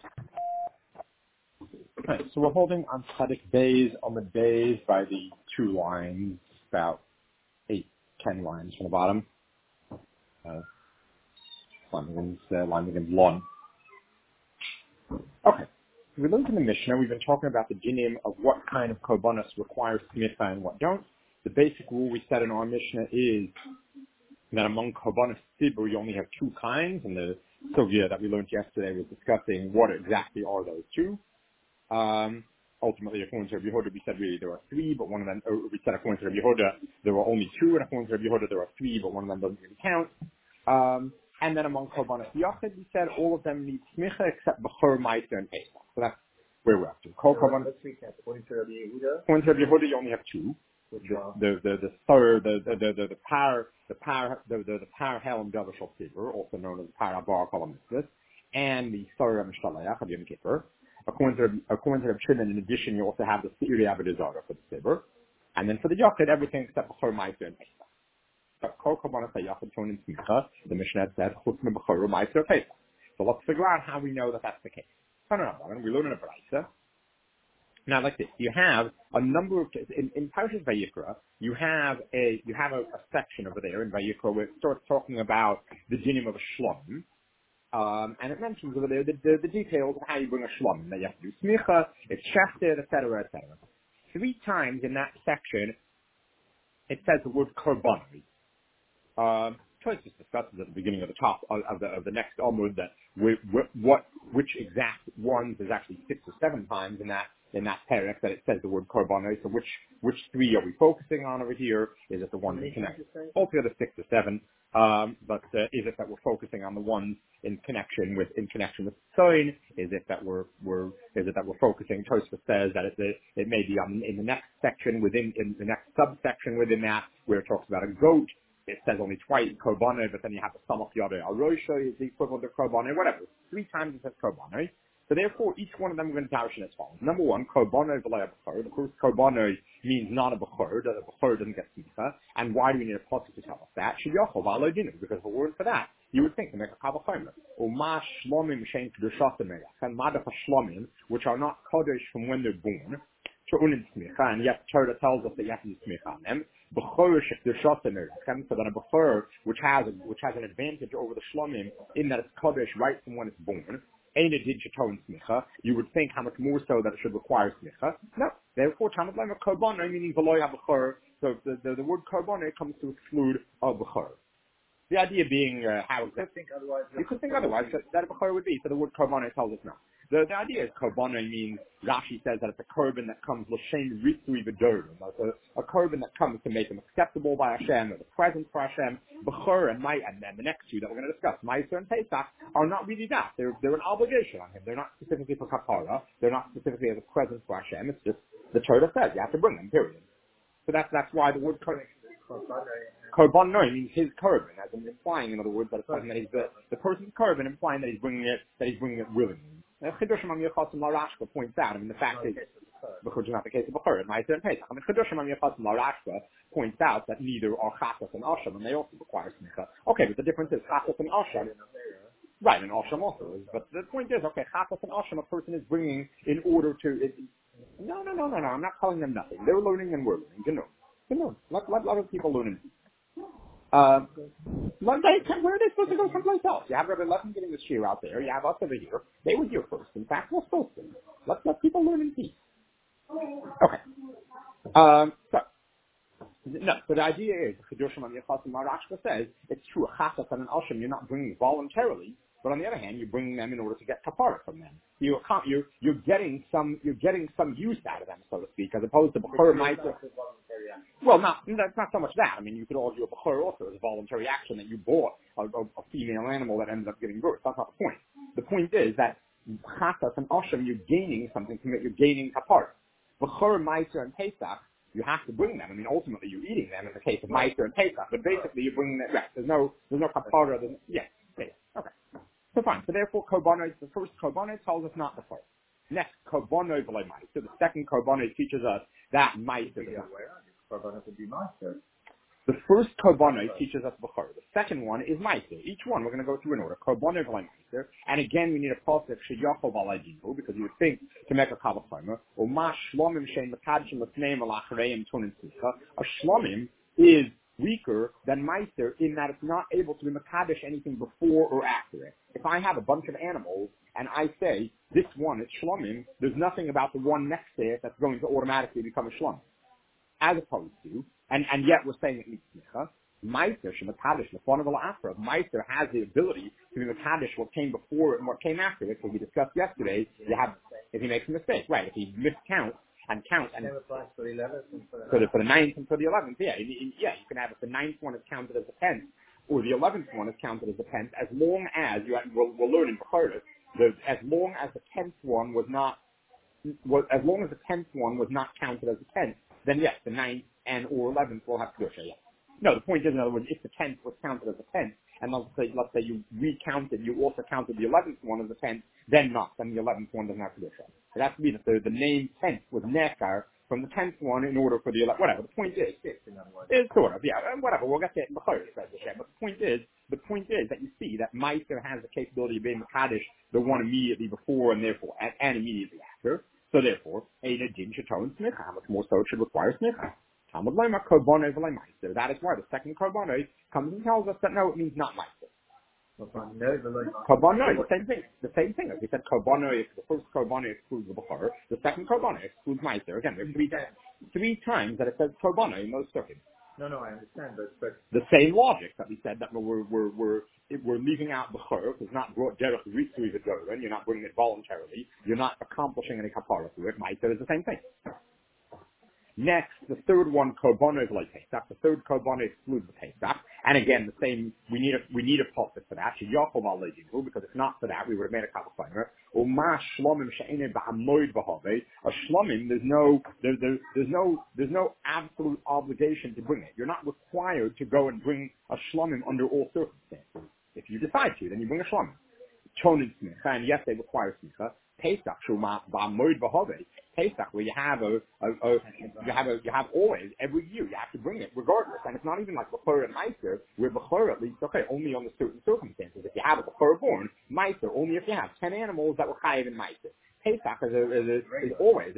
Right, so we're holding on Tzadik Bays on the bays by the 2 lines, about 8-10 lines from the bottom. Line begins Lon. Okay. So we looked in the Mishnah. We've been talking about the dinim of what kind of korbanos requires smicha and what don't. The basic rule we said in our Mishnah is that among korbanos sibur you only have 2 kinds, and the sugya that we learned yesterday was discussing what exactly are those 2. Ultimately, according to Rabbi Yehuda, we said really there are 3, but one of them, we said according to Rabbi Yehuda, there were only 2, and according to Rabbi Yehuda, there are 3, but one of them doesn't really count. And then among korbanos yachid, we said all of them need smicha except b'chor, ma'aser, and pesach. So that's where we're up to. According to Rabbi Yehuda, you only have 2. The par helm davashal sibur, also known as the par abar kolamismus, and the sar mishtalayach of Yom Kippur. According to Rabbi Shimon, in addition, you also have the Seiri Avodah for the Sibur. And then for the Yachid, everything except B'chor, Ma'aser, and Pesach. But Kol Korbanos HaYachid Ton in Smicha, the Mishnah said, Chutz me B'chor, Ma'aser, Pesach. So let's figure out how we know that that's the case. No. We learn in a Braisa. Now, like this, you have a number of cases. In Parshas Vayikra, you have a section over there in Vayikra where it starts talking about the dinim of a shlom. And it mentions over there the details of how you bring a shlom, that you have to do smicha, it's shechted, etc., etc. 3 times in that section, it says the word korbanoi. Choice just discusses at the beginning of the top of the next Amud that which exact ones is actually 6 or 7 times in that parak that it says the word korbanoi. So which 3 are we focusing on over here? Is it the one that connects altogether 6 or 7? But is it that we're focusing on the ones in connection with Tzoin? Is it that we're focusing? Tosfos says that it may be in the next section in the next subsection within that where it talks about a goat. It says only twice korbanoi, but then you have the samach yadei arosha is the equivalent of korbanoi. Whatever, 3 times it says korbanoi. So therefore, each one of them we're going to darshan as follows. Number 1, korbanoi v'lo b'chor. Of course, korbanoi means not a b'chor, that a b'chor doesn't get smicha. And why do we need a pasuk to tell us that? Sheyachol v'alo dinu, because the word for that, you would think to make a kavachomer. Uma shlomim shein kedushasim melech, and madach shlomim, which are not kodesh from when they're born, to smicha, and yet Torah tells us that you have to use smicha on them. B'chor shekdushasim melech, so that a b'chor, which has an advantage over the shlomim in that it's kodesh right from when it's born. You would think how much more so that it should require smicha. No. Therefore, Talmud Lema korbanoi, meaning v'lo b'chor. So the word korbanoi comes to exclude a b'chor. The idea being how you could think otherwise that a b'chor would be. So the word korbanoi tells us no. The idea is korbanoi means, Rashi says that it's a korban that comes l'shem ritzui v'dorim. A korban that comes to make them acceptable by Hashem, or the present for Hashem. B'chor and then the next 2 that we're going to discuss, Ma'aser and Pesach, are not really that. They're an obligation on him. They're not specifically for kapara. They're not specifically as a present for Hashem. It's just the Torah says you have to bring them. Period. So that's why the word korbanoi means his korban, as in implying, in other words, that it's something that he's the person's korban, implying that he's bringing it willingly. Chidushim Am Yechasim Larashka points out, the fact is, because it's not the case of B'chor, and Ma'aser and Pesach. Chidushim Am Yechasim Larashka points out that neither are Chasas and Asham, and they also require smicha. Okay, but the difference is Chasas and Asham. Right, and Asham also is. But the point is, okay, Chasas and Asham, a person is bringing in order to. No. I'm not telling them nothing. They're learning and we're learning. Let other people learn. Where are they supposed to go someplace else? You have Rabbi Levin getting the shear out there. You have us over here. They were here first. In fact, we're supposed to. Let's let people learn in peace. Okay. So the idea is, Chidushim Am Yechasim Marashka says, it's true, a chasas and an asham you're not bringing voluntarily, but on the other hand, you're bringing them in order to get kapara from them. You're getting some use out of them, so to speak, as opposed to b'chor ma'aser. Well, that's not so much that. You could argue a b'chor also is a voluntary action that you bought a female animal that ended up giving birth. That's not the point. The point is that chasas and asham, you're gaining something from it. You're gaining kapara. B'chor, ma'aser, and pesach, you have to bring them. Ultimately, you're eating them in the case of ma'aser and pesach, but basically you're bringing them back. There's no kapara. Yes. Okay. So fine. So therefore, korbanoi, the first korbanoi tells us not the first. Next, korbanoi v'lo ma'aser. The second korbanoi teaches us that ma'aser. Korbanoi would be ma'aser. The first Korbanot teaches us Bechor. The second one is Meiser. Each one we're going to go through in order. Korbanot v'lay Meiser. And again, we need a pasuk sheyachol v'alay divu, because you would think to make a kavachomer, or ma shlomim shein mekadshim l'fneim alachreim tunin tzlicha. A shlomim is weaker than Meiser in that it's not able to be mekadesh anything before or after it. If I have a bunch of animals and I say this one is shlomim, there's nothing about the one next to it that's going to automatically become a shlomim. As opposed to, and yet we're saying it needs smicha, Meiser shemakadesh lefanav al'afra. Meiser has the ability to be mekadesh what came before it and what came after it. So we discussed yesterday, you have, if he makes a mistake, right, if he miscounts and counts, and for the 11th and for the 9th and for the 11th, yeah, you can have if the 9th one is counted as a 10th, or the 11th one is counted as a 10th, as long as, we'll learn in Bechorah, as long as the 10th one was not, as long as the 10th one was not counted as a 10th, then yes, the 9th and or 11th will have Kedusha, yes. No, the point is, in other words, if the 10th was counted as a 10th, and let's say you recounted, you also counted the 11th one as a 10th, then not, then the 11th one doesn't have Kedusha. It has to be that the name 10th was Nekar from the 10th one in order for the 11th, whatever, the point is sort of, yeah, whatever, we'll get to it in Bechorah, but the point is that you see that Meiser has the capability of being Mekadesh, the one immediately before and therefore, and immediately after. So therefore, Eina Din Shatoin Smicha. How much more so it should require Smicha? Talmud Lema Korbanot v'lay Meiser. That is why the second Korbanot comes and tells us that no, it means not Meiser. Korbanot, the same thing. The same thing. As we said, Korbanot, the first Korbanot excludes the Bechor. The second Korbanot excludes Meiser. Again, there's three times that it says Korbanot in those circuits. No, I understand, but the same logic that we said that we're leaving out Bechor, because it's not brought derech ritzui v'doren, you're not bringing it voluntarily, you're not accomplishing any kapara through it. Meiser is the same thing. Next, the third one, Korbanot v'lay Pesach. The third Korbanot excludes the Pesach. And again, the same, we need a pasuk for that. Sheyachol v'alay divu, because if not for that, we would have made a kavachomer. Uma shlomim she'enei ba'amoid v'havei. A shlomim, there's no absolute obligation to bring it. You're not required to go and bring a shlomim under all circumstances. If you decide to, then you bring a shlomim. Chonin smicha, and yes, they require smicha. Pesach shuma ba'amoid v'havei. Pesach, where you have always, every year, you have to bring it regardless. And it's not even like Bechor and Meiser, where Bechor at least, okay, only under certain circumstances. If you have a Bechor born, Meiser, only if you have 10 animals that were chayiv in Meiser. Pesach is always,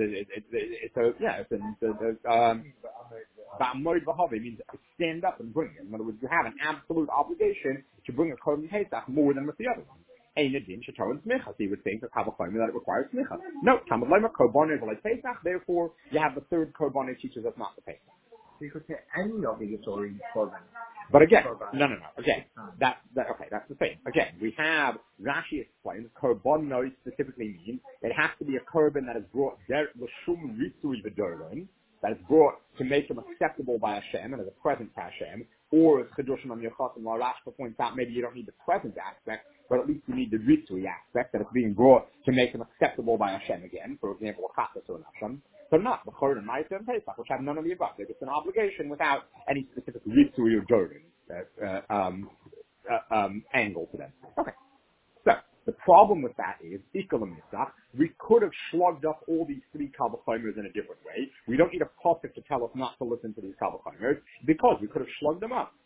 Ba'amoid v'havei means stand up and bring it. In other words, you have an absolute obligation to bring a Korban Pesach more than with the other one. Eina Din Shatoin Smicha. So you would think that Kavachomer that it requires Smicha. No, Talmud Lema Korbanot v'lay Pesach. Therefore, you have the third Korbanot teaches us not to Pesach. you could say any obligatory Korban. But again, no. Again, that's the thing. Again, we have Rashi explains Korbanot specifically means it has to be a korban that is brought l'shum ritzui v'doron, that is brought to make him acceptable by Hashem and as a present to Hashem, or as Chedushim Am Yochasim Rashba points out, maybe you don't need the present aspect, but at least you need the ritzui aspect that it's being brought to make him acceptable by Hashem again. For example, a chatas or an Hashem. So not Bechor and Meiser and Pesach, which have none of the above. They're just an obligation without any specific ritzui or Jordan angle to them. Okay. So the problem with that is, we could have slugged up all these three Kavachomers in a different way. We don't need a pasuk to tell us not to listen to these Kavachomers, because we could have slugged them up.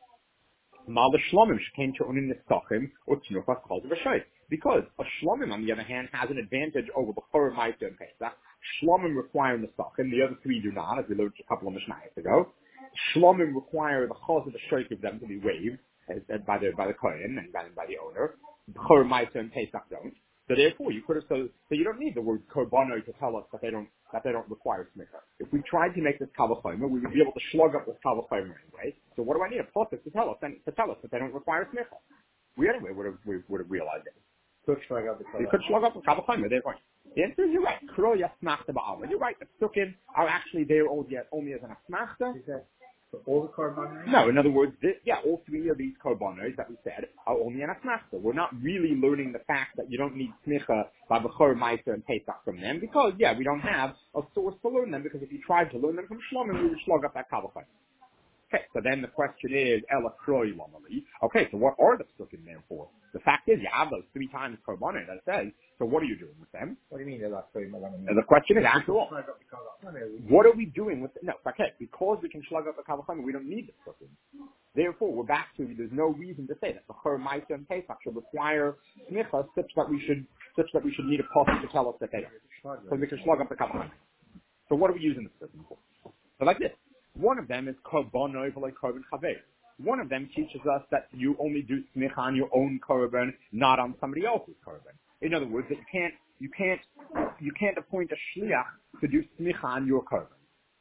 Because a shlomim, on the other hand, has an advantage over Bechor, Meiser, and Pesach. Shlomim require nesachim, the other three do not, as we learned a couple of mishnayos ago. Shlomim require the chaz of the shoik of them to be waived by the kohen and by the owner. Bechor, Meiser, and Pesach don't. So therefore, you could have so you don't need the word korbanot to tell us that they don't require smicha. If we tried to make this kavachomer, we would be able to slug up this kavachomer anyway. So what do I need a pasuk to tell us that they don't require smicha? We anyway would have realized it. Could slug up the You could slug up the kavachomer. Therefore, the answer is you're right. Kro yasmachta ba'alma. You're right. The psukim are actually there only as an asmachta. Is that for all the korbanos? No, in other words, all three of these korbanos that we said are only an asmachta. We're not really learning the fact that you don't need smicha by Bechor, Meiser, and Pesach from them, because, we don't have a source to learn them, because if you tried to learn them from Shlomim, we would slug up that kavachomer. Okay, so then the question is, Ela Kroi Lamali. Okay, so what are the psukim there for? The fact is, you have those 3 times Korbanon that says, so what are you doing with them? What do you mean they're like three million? And the question is, after all, Slug up the color. No, no, what are we doing with no, okay, because we can slug up the Kavachim, we don't need the psukim. Therefore, we're back to, there's no reason to say that the Chor Maisa and Pesach should require smicha such that we should need a pasuk to tell us that they are. So we can slug up the Kavachim. So what are we using the psukim for? So like this. One of them is korban like korban chaver. One of them teaches us that you only do smicha on your own korban, not on somebody else's korban. In other words, that you can't appoint a shliach to do smicha on your korban.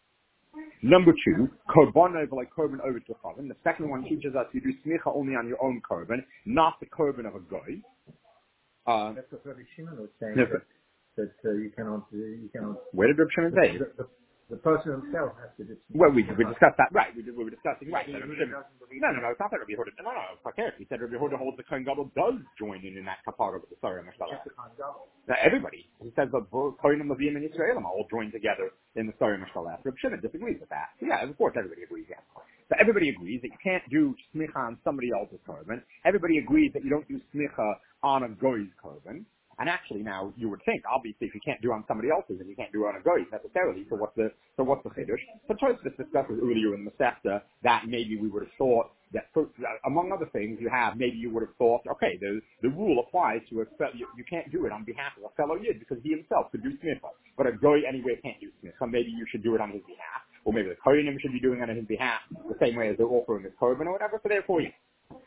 Number 2, korban like korban over to chavan. The second one teaches us you do smicha only on your own korban, not the korban of a goy. That's what Rabbi Shimon was saying. No, That you cannot. Where did Rabbi Shimon say? The person himself has to do. Well, we discussed that, right? We were discussing, right? Yeah, No, it's not that Rabbi Yehuda. No, it's not there. He said Rabbi Yehuda holds the Kohen Gadol does join in that kapara with the Sarah Mishpalah. Now, everybody. He says the Kohenim Levim and Yisraelim all join together in the Sarah Mishpalah. Rabbi Shimon disagrees with that. So, yeah, of course, everybody agrees. Yeah. So everybody agrees that you can't do smicha on somebody else's korban. Everybody agrees that you don't do smicha on a goy's korban. And actually, now you would think, obviously, if you can't do it on somebody else's, then you can't do it on a goy necessarily. So what's the chiddush? So Tosfos discussed earlier in the Masechta that maybe we would have thought that, among other things, maybe you would have thought, okay, the rule applies to you can't do it on behalf of a fellow yid because he himself could do smicha, but a goy anyway can't do smicha. So maybe you should do it on his behalf, or maybe the kohenim should be doing it on his behalf the same way as they're offering his korban or whatever. So therefore, yeah.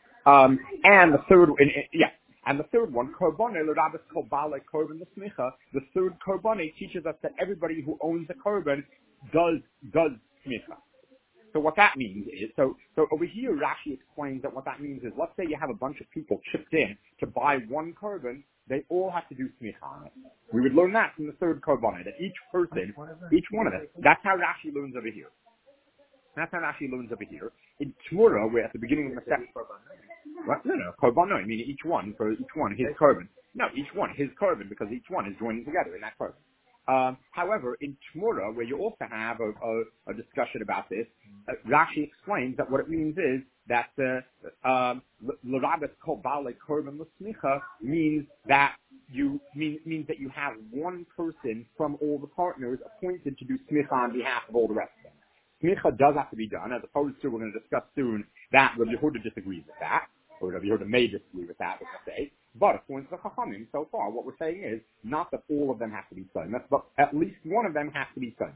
And the third, yeah. And the third one, Korbane, L'Rabbis Kobale Korban L'Smicha, the third Korbane teaches us that everybody who owns a Korban does Smicha. So what that means is, so over here Rashi explains that what that means is, let's say you have a bunch of people chipped in to buy one Korban, they all have to do Smicha on it. We would learn that from the third Korbane, that each person, each one of them, that's how Rashi learns over here. That's how Rashi learns over here. In Tmura, we're at the beginning of the second. What? No, korban, no. I mean, each one, his korban. No, each one, his korban, because each one is joining together in that korban. However, in Tmura, where you also have a discussion about this, Rashi explains that what it means is that l'rabbis kol baalei korban l'smicha means that you have one person from all the partners appointed to do smicha on behalf of all the rest of them. Smicha does have to be done, as opposed to, we're going to discuss soon, that Rabbi Yehuda disagrees with that, or Rabbi Yehuda may disagree with that, we're going to say. But according to the Chachamim, so far, what we're saying is, not that all of them have to be Tzomach, but at least one of them has to be Tzomach.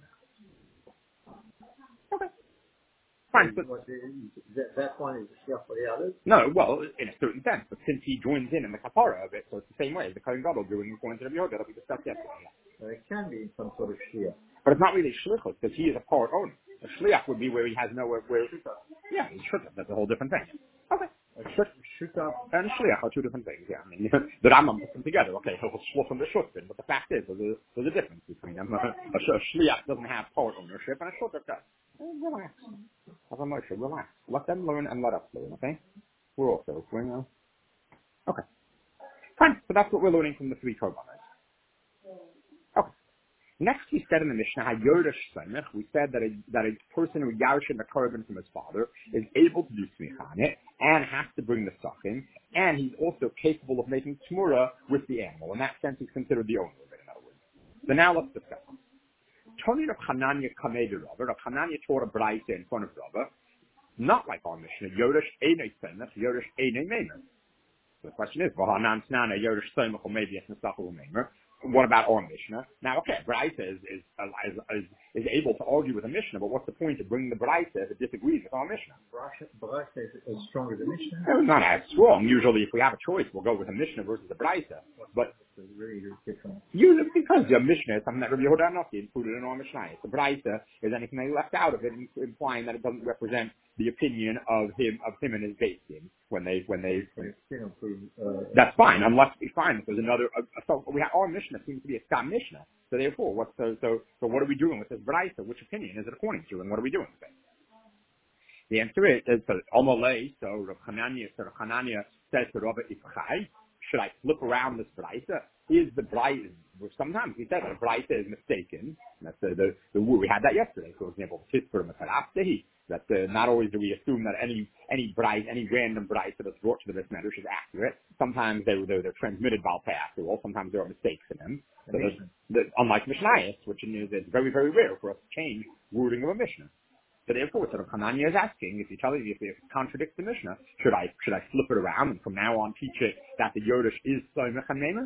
Okay. Fine. But that one is the Shliach for the others? No, well, in a certain sense, but since he joins in the kapara of it, so it's the same way as the Kohen Gadol doing according to Rabbi Yehuda that we discussed yesterday. So it can be some sort of Shliach. But it's not really shlichus, because he is a part owner. A shliach would be where he has nowhere where. Yeah, he's shutah. That's a whole different thing. Okay. Shutah and shliach are two different things. Yeah, I mean, the Rambam puts them together. Okay, he'll shluch and the shutbin, but the fact is, there's a difference between them. A shliach doesn't have part ownership, and a shutah does. Relax. Have a motion. Relax. Let them learn and let us learn. Okay. We're also learning. Okay. Fine. So that's what we're learning from the three korbanos. Okay. Next, we said in the Mishnah, HaYoresh Tzomach, we said that a person who yarshin the korban from his father is able to do smicha on it and has to bring the sachim, and he's also capable of making tmura with the animal. In that sense, he's considered the owner of it, in other words. So now let's discuss it. Tony Rav Hananya Kamei de Rava. Rav Hananya taught a braita in front of Rava, not like our Mishnah. Yoresh Einei Tzomach, Yoresh Einei Meimer. So the question is, V'hanan Tznana Yoresh Tzomach or maybe it's Nesachel Meimer. What about our Mishnah? Now, okay, Braita is able to argue with a Mishnah, but what's the point of bringing the Braita if it disagrees with our Mishnah? Braita is stronger than Mishnah? No, not as strong. Usually, if we have a choice, we'll go with a Mishnah versus a Braita. But it's really different. Usually, because the Mishnah is something that Rabbi Yehuda Anochi included in our Mishnah. The Braita is anything they left out of it, implying that it doesn't represent the opinion of him and his base team when they. That's fine, unless we find that there's another. So we have our Mishnah seems to be a Stam Mishnah. So therefore, so what are we doing with this Braita? Which opinion is it according to, and what are we doing with it? The answer is Amalei. So Rav Hanania says to Rabbi Ifchai, should I flip around this Braita? Is the Braita? Sometimes we said that the Braita is mistaken. That's the we had that yesterday. For example, Tisper Mataraftehi. That not always do we assume that any random bright that is brought to the bris medrash is accurate. Sometimes they're transmitted by well. Sometimes there are mistakes in them. So unlike Mishnayos, which is very, very rare for us to change wording of a Mishnah. So therefore, sort of Hanania is asking, if it contradicts the Mishnah, should I flip it around and from now on teach it that the Yodesh is Soimach and Memer?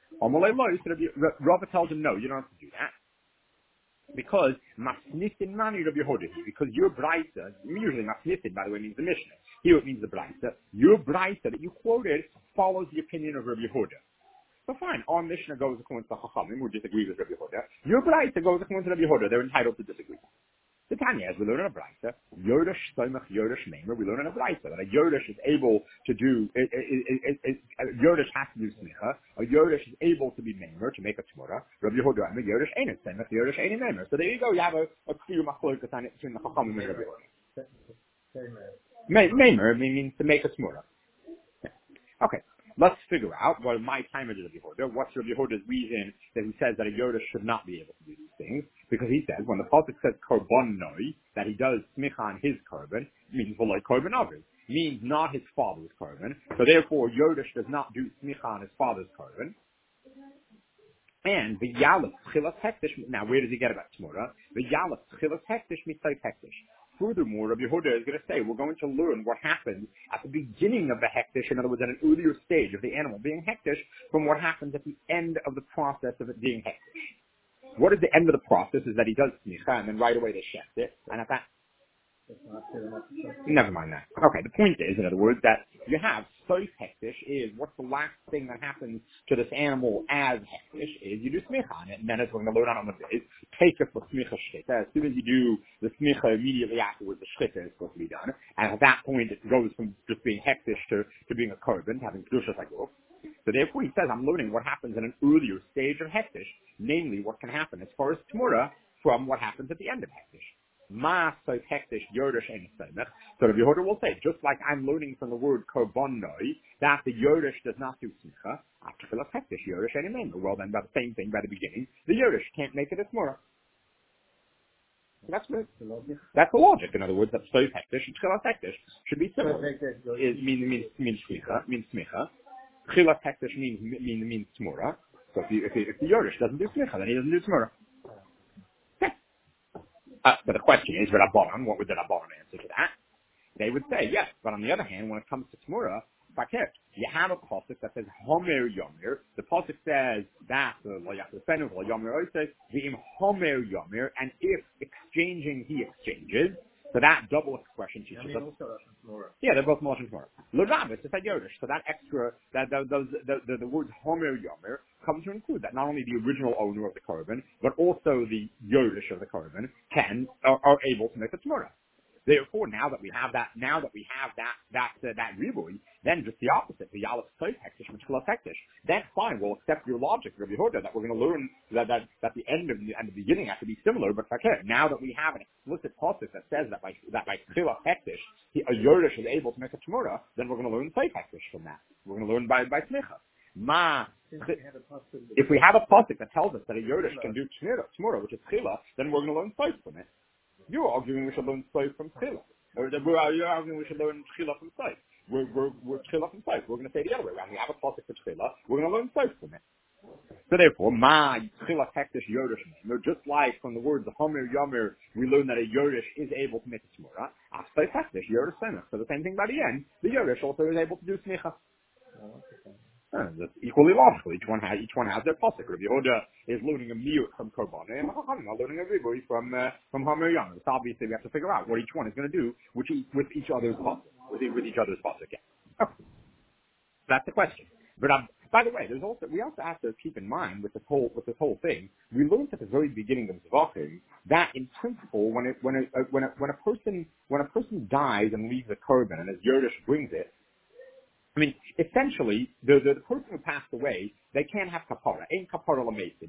Rava tells him, no, you don't have to do that. Because Masnitin Mani Rabbi Yehuda, because your Braisa, usually Masnitin, by the way, means the Mishnah. Here it means the Braisa. Your Braisa that you quoted follows the opinion of Rabbi Yehuda. So fine, our Mishnah goes according to Chachamim, who disagree with Rabbi Yehuda. Your Braisa goes according to Rabbi Yehuda. They're entitled to disagree. The Tanya, as we learn in a Braisa, Yodesh Soimach Yodesh Memer, we learn in a Braisa that a Yodesh is able to do, Yodesh has to do Smicha, a Yodesh is able to be Memer, to make a Tmura, Rabbi Yehuda, and Yodesh ain't Soimach, Yodesh ain't Memer. So there you go, you have a clear machlokes between the Chachamim and Rabbi Yehuda. Memer means to make a Tmura. Okay. Let's figure out what my time is Rabbi Yehuda. What's Rabbi Yehuda's reason that he says that a Yodesh should not be able to do these things? Because he says when the pasuk says korban noi, that he does smicha on his korban, means v'lo korban avos, means not his father's korban. So therefore, Yodesh does not do smicha on his father's korban. And the yalef tchilas hektish. Now, where does he get about Tmura? The yalef tchilas hektish mitzay hektish. Furthermore, Rabbi Yehuda is going to say, we're going to learn what happens at the beginning of the hektish, in other words, at an earlier stage of the animal being hektish, from what happens at the end of the process of it being hektish. What is the end of the process? Is that he does smicha, and then right away they shecht it, and at that, never mind that. Okay, the point is, in other words, that you have soif hektish is what's the last thing that happens to this animal as hektish is you do smicha on it, and then it's going to learn on the days, take it for smicha shchita. As soon as you do the smicha immediately afterwards, the shchita is supposed to be done, and at that point it goes from just being hektish to being a korban, having kedushas like wolf. So therefore he says, I'm learning what happens in an earlier stage of hektish, namely what can happen as far as Tmura from what happens at the end of hektish. Ma soif hektish Yodesh ein soimach. So the Yehuda will say, just like I'm learning from the word korban noi, that the Yodesh does not do smicha, after chilas hektish Yodesh ein memer. Well then, by the same thing by the beginning, the Yodesh can't make it a Tmura. That's good. That's the logic. In other words, that soif hektish and chilas hektish should be similar. It means smicha. Chilas hektish means Tmura. So if the Yodesh doesn't do smicha, then he doesn't do Tmura. But the question is, what would the Rabbanan answer to that? They would say, yes, but on the other hand, when it comes to Tmura, you have a pasuk that says Homer Yomer. The pasuk says that Yomer says V'im Homer Yomer, and if exchanging he exchanges. So that double expression teaches us. Yeah, they're both Moshe and Tmura. L'Rabbis, it's a Yodesh. So that extra, the words Homer Yomer comes to include that not only the original owner of the korban, but also the Yodesh of the korban are able to make a Tmura. Therefore, now that we have that riboy, then just the opposite, the Yalef Soif Hektish, Mishkalas Hektish. Then fine, we'll accept your logic, Rabbi Yehuda, that we're going to learn that the end and the beginning have to be similar, but now that we have an explicit pasuk that says that by Mishkalas Hektish, a Yodesh is able to make a Tmura, then we're going to learn Soif Hektish from that. We're going to learn by Smicha. If we have a pasuk that tells us that a Yodesh can do Tmura, which is Chila, then we're going to learn Soif from it. You're arguing we should learn Soif from Tchila. Or you're arguing we should learn Tchila from Soif. We're Tchila from Soif. We're going to say the other way around. We have a pasuk for Tchila. We're going to learn Soif from it. So therefore, Ma Tchila Hektish Yodesh Memer, just like from the words Homer Yomer, we learn that a Yodesh is able to make a Tmura. Soif Hektish Yodesh Semach. So the same thing by the end. The Yodesh also is able to do Smicha. That's equally logical. Each one has their pasuk. Rabbi Yehuda is learning a miyut from korban, and Chachamim are learning a riboy from Homer Yomer. So obviously we have to figure out what each one is going to do with each other's pasuk, with each other's pasuk. Yeah. Okay. That's the question. But by the way, we also have to keep in mind with this whole thing. We learned at the very beginning of Zvachim that in principle, when a person dies and leaves a korban, and as Yodesh brings it. I mean, essentially, the person who passed away, they can't have kapara. Ain't kapara l'meisim.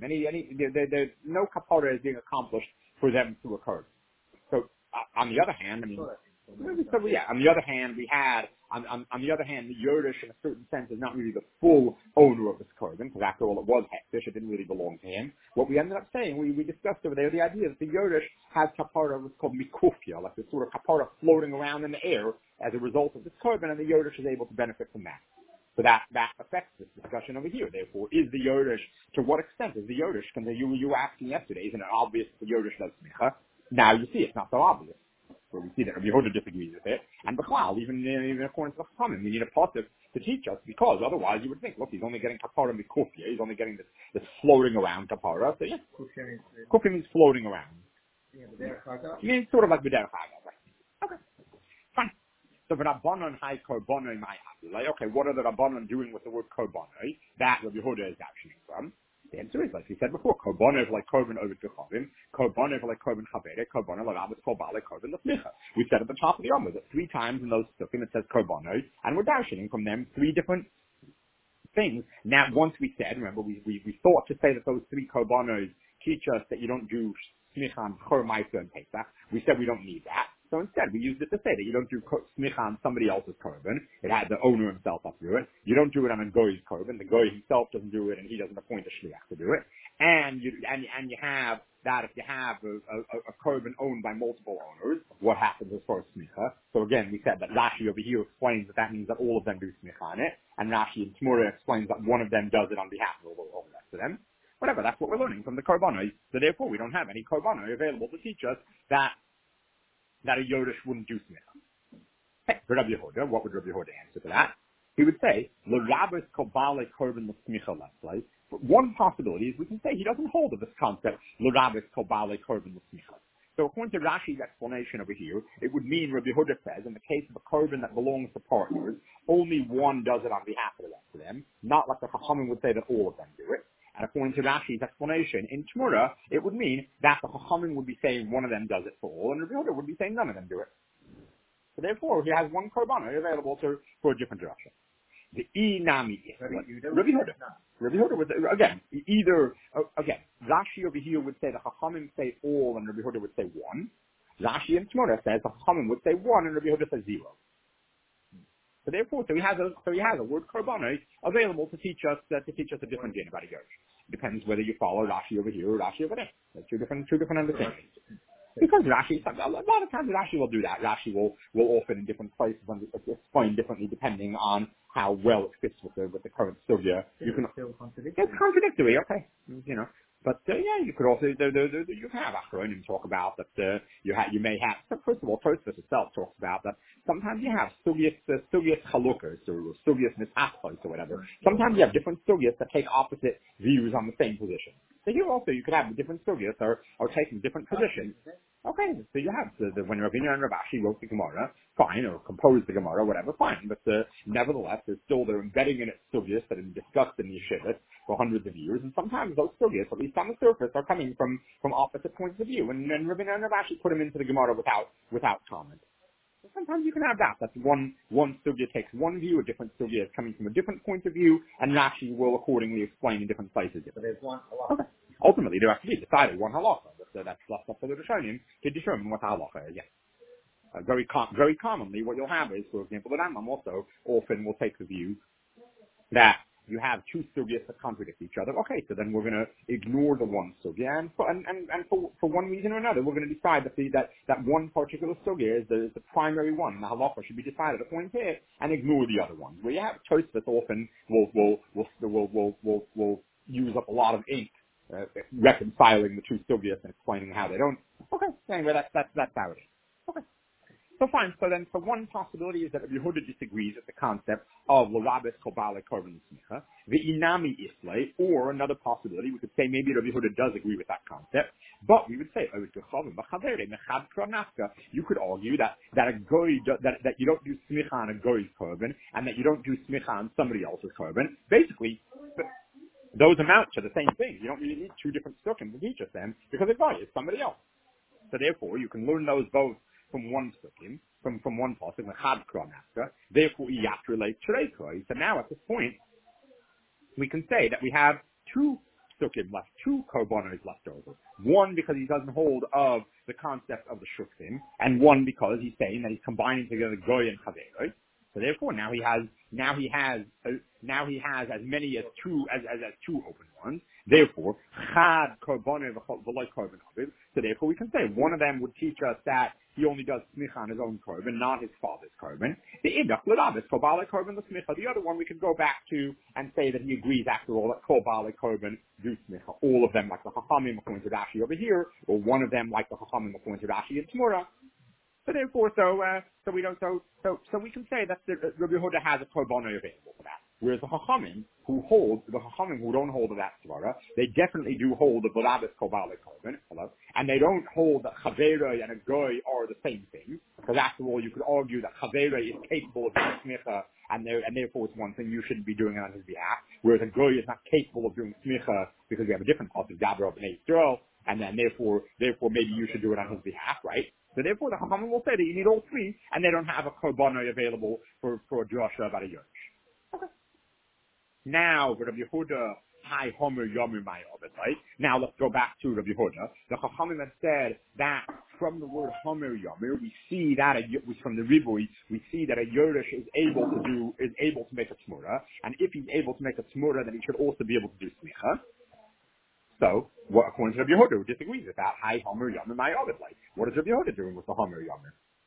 No kapara is being accomplished for them through a korban. So, on the other hand, I mean, So yeah, on the other hand, we had, on the other hand, the Yorush in a certain sense is not really the full owner of this korban, because after all it was hektish, it didn't really belong to him. What we ended up saying, we discussed over there, the idea that the Yorush has kapara, what's called mikufia, like this sort of kapara floating around in the air as a result of this korban, and the Yorush is able to benefit from that. So that affects this discussion over here. Therefore, is the Yorush, to what extent is the Yorush, because you were asking yesterday, isn't it obvious that the Yorush does smicha? Now you see it's not so obvious. Where we see that Rabbi Yehuda disagrees with it, and B'chlal, even according to the Chachamim, we need a positive to teach us, because otherwise you would think, look, he's only getting kapara mikufia, he's only getting this floating around kapara, so yeah, kufia means floating around. It means sort of like b'derech hagah, right? Okay, fine. So the Rabbanon high korbanoi my like, okay, what are the Rabbanon doing with the word korbanoi? That Rabbi Yehuda is actually from. The answer is, like we said before, korbanov like korban over Gechavim, korbanov like korban chavere, korbanov like Abbas Kobal like korban l'smicha. We said at the top of the Yom, that 3 times in those stukim it says korbanov, and we're dashing from them 3 different things. Now, once we said, remember, we thought to say that those 3 korbanos teach us that you don't do smicha on Chor Ma'aser and Pesach. We said we don't need that. So instead, we used it to say that you don't do smicha on somebody else's korban. It had the owner himself up to do it. You don't do it on a goy's korban. The goy himself doesn't do it, and he doesn't appoint a shliach to do it. And you have that if you have a korban owned by multiple owners, what happens as far as smicha? So again, we said that Rashi over here explains that means that all of them do smicha on it, and Rashi in Tmura explains that one of them does it on behalf of all the rest of them. Whatever, that's what we're learning from the korbanos. So therefore, we don't have any korbanoi available to teach us that a Yorush wouldn't do smicha. Hey, for Rabbi Yehuda, what would Rabbi Yehuda answer to that? He would say, L'Rabbis Kobale Korban L'Smicha Leslay. One possibility is we can say he doesn't hold of this concept, L'Rabbis Kobale Korban L'Smicha. So according to Rashi's explanation over here, it would mean Rabbi Yehuda says, in the case of a korban that belongs to partners, only one does it on behalf of the rest of them, not like the Chachamim would say that all of them do it. And according to Rashi's explanation, in Tmura, it would mean that the Chachamim would be saying one of them does it for all, and Rabbi Yehuda would be saying none of them do it. So therefore, he has one korban available for a different direction. The Inami is Rabbi Yehuda would say, again, Rashi over here would say the Chachamim say all, and Rabbi Yehuda would say one. Rashi in Tmura says the Chachamim would say one, and Rabbi Yehuda says 0. So therefore, he has a word korbanoi available to teach us a different din about a Yerush. It depends whether you follow Rashi over here or Rashi over there. That's two different understandings. Because Rashi, a lot of times Rashi will do that. Rashi will often in different places explain differently depending on how well it fits with the current sugya. You can it's contradictory, okay, But yeah, you could also you can have Achronim talk about that. You may have. So first of all, Tosfos itself talks about that. Sometimes you have sugyas chalukas or sugyas misachos or whatever. Sometimes you have different sugyas that take opposite views on the same position. So here also you could have the different sugyas are taking different positions. Okay, so you have when Ravina and Ravashi wrote the Gemara, fine, or composed the Gemara, whatever, fine. But nevertheless, they're embedding in it sugyas that have been discussed in the yeshivas for hundreds of years, and sometimes those sugyas, at least on the surface, are coming from opposite points of view. And then Ravina and Ravashi put them into the Gemara without comment. So sometimes you can have that. That's one sugya takes one view, a different sugya is coming from a different point of view, and Rashi will accordingly explain in different places. So there's one halacha. Okay. Ultimately, there has to be decided one halacha. That's left up for the Rishonim to determine what the halacha is. Yeah. Very commonly, what you'll have is, for example, the Rambam also often will take the view that you have 2 sugyas that contradict each other. Okay, so then we're going to ignore the one sugya, and for one reason or another, we're going to decide that one particular sugya is the primary one. The halacha should be decided according to it, and ignore the other ones. Where you have Tosfos often will use up a lot of ink reconciling the 2 sugyas and explaining how they don't. Okay, anyway, that's how it is. Okay. So fine, so one possibility is that Rabbi Yehuda disagrees with the concept of L'Rabbis Kobale Korban Smicha, the Inami Islay, or another possibility, we could say maybe Rabbi Yehuda does agree with that concept, but we would say, you could argue that a goy, that you don't do Smicha on a goy's korban, and that you don't do Smicha on somebody else's korban. Basically, those amount to the same thing. You don't really need 2 different sukkim to teach us them, because a goy is somebody else. So therefore, you can learn those both from one sukkim, from one pasuk, mechad kronafka. Therefore, iyat relate treikoi. So now at this point, we can say that we have 2 psukim left 2 korbanos left over. One because he doesn't hold of the concept of the shuftim, and one because he's saying that he's combining together goy and chaveroi. So therefore, now he has as many as two open ones. Therefore, chad korbanon v'loy korban aviv. So therefore, we can say one of them would teach us that he only does smicha on his own korban, not his father's korban. The idach l'davis korban korban l'smicha. The other one we could go back to and say that he agrees after all that korban korban do smicha. All of them, like the chachamim according to Rashi over here, or one of them like the chachamim according to Rashi in Tmura. So therefore, so we can say that Rabbi Yehuda has a korban available for that. Whereas the Chachamim who don't hold of that svara, they definitely do hold of V'labis korban korban, and they don't hold that Chaveroi and a Goy are the same thing, because after all, you could argue that Chaveroi is capable of doing smicha, and therefore it's one thing you shouldn't be doing it on his behalf, whereas a Goy is not capable of doing smicha because we have a different part of Dabra of Bnei Yisrael, and then therefore maybe you should do it on his behalf, right? So therefore the Chachamim will say that you need all three, and they don't have a korbanoi available for a drasha about a Yosh. Okay. Now, Rabbi Yehuda, hi Homer Yomer Mayovet, right? Now let's go back to Rabbi Yehuda. The Chachamim had said that from the word Homer Yomer, we see that from the Ribui, we see that a Yoresh is able to make a Tzmura, and if he's able to make a Tzmura, then he should also be able to do Smicha. So, according to Rabbi Yehuda, who disagrees with that, hi Homer Yomer Mayovet, like, what is Rabbi Yehuda doing with the Homer Yomer?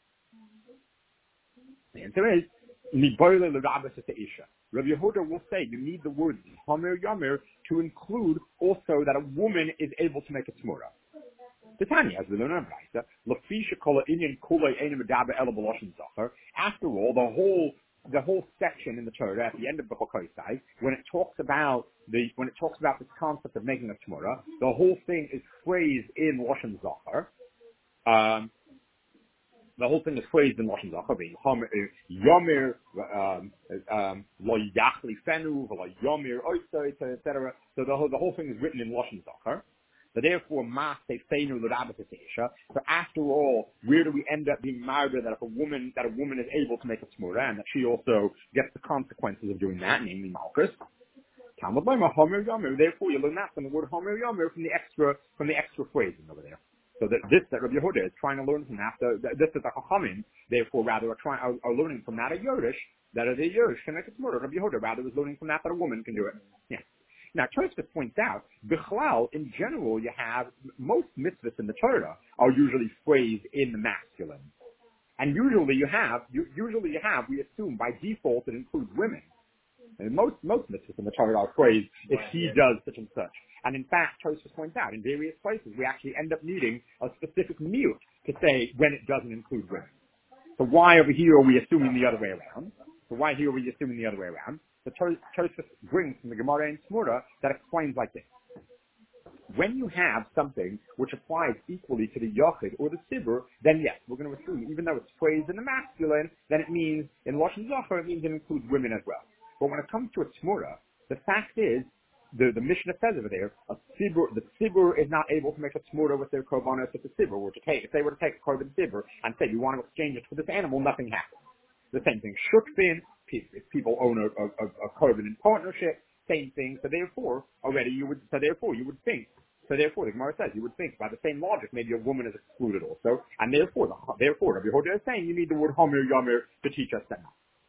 The answer is, Niboyle l'Rabbis Isha. Rabbi Yehuda will say you need the word Homer Yomer to include also that a woman is able to make a Tzmura. Tanya, as we learn in Brisa, Lafisha Kola Inyan Kulay Einim Adaba Ela B'Loshen Zacher. After all, the whole section in the Torah at the end of the Chokosai, when it talks about this concept of making a Tzmura, the whole thing is phrased in Loshen Zacher. The whole thing is phrased in Loshen Zacher, being Yomer, Lo Yachli Fenu, Lo Yomer Oisoi, etc. So the whole thing is written in Loshen Zacher. So therefore, Mas Feinu L'Rabbis Isha. So after all, where do we end up being married that a woman is able to make a Tzmura, and that she also gets the consequences of doing that, namely Malchus? Talmud Lema Homer Yomer. Therefore, you learn that from the word Homer Yomer from the extra phrasing over there. So that Rabbi Yehuda is trying to learn from that. This is a Chachamim, therefore rather are learning from that a Yoresh, that a Yoresh can make a Tzmura. Rabbi Yehuda rather is learning from that a woman can do it. Yeah. Now, Tosfos points out, Bichlal, in general, you have, most mitzvahs in the Torah are usually phrased in the masculine. And usually you have, we assume by default it includes women. And most mitzvahs in the Torah are phrased if he does such and such. And in fact, Tosfos points out, in various places, we actually end up needing a specific mute to say when it doesn't include women. So why over here are we assuming the other way around? The Tosfos brings from the Gemara in Tzmura that explains like this. When you have something which applies equally to the Yochid or the Sibur, then yes, we're going to assume, even though it's phrased in the masculine, then it means, in Loshen Zacher, it means it includes women as well. But when it comes to a Tzmura, the fact is, the Mishnah says over there, the Sibur is not able to make a Tzmura with their korbanos if the Sibur were to take. If they were to take a korban Sibur and say, we want to exchange it for this animal, nothing happens. The same thing, Shukfin, if people own a korban in partnership, same thing. So therefore, you would think, the Gemara says, you would think by the same logic, maybe a woman is excluded also, and therefore, Rabbi Yehuda is saying you need the word Homer Yomer to teach us that.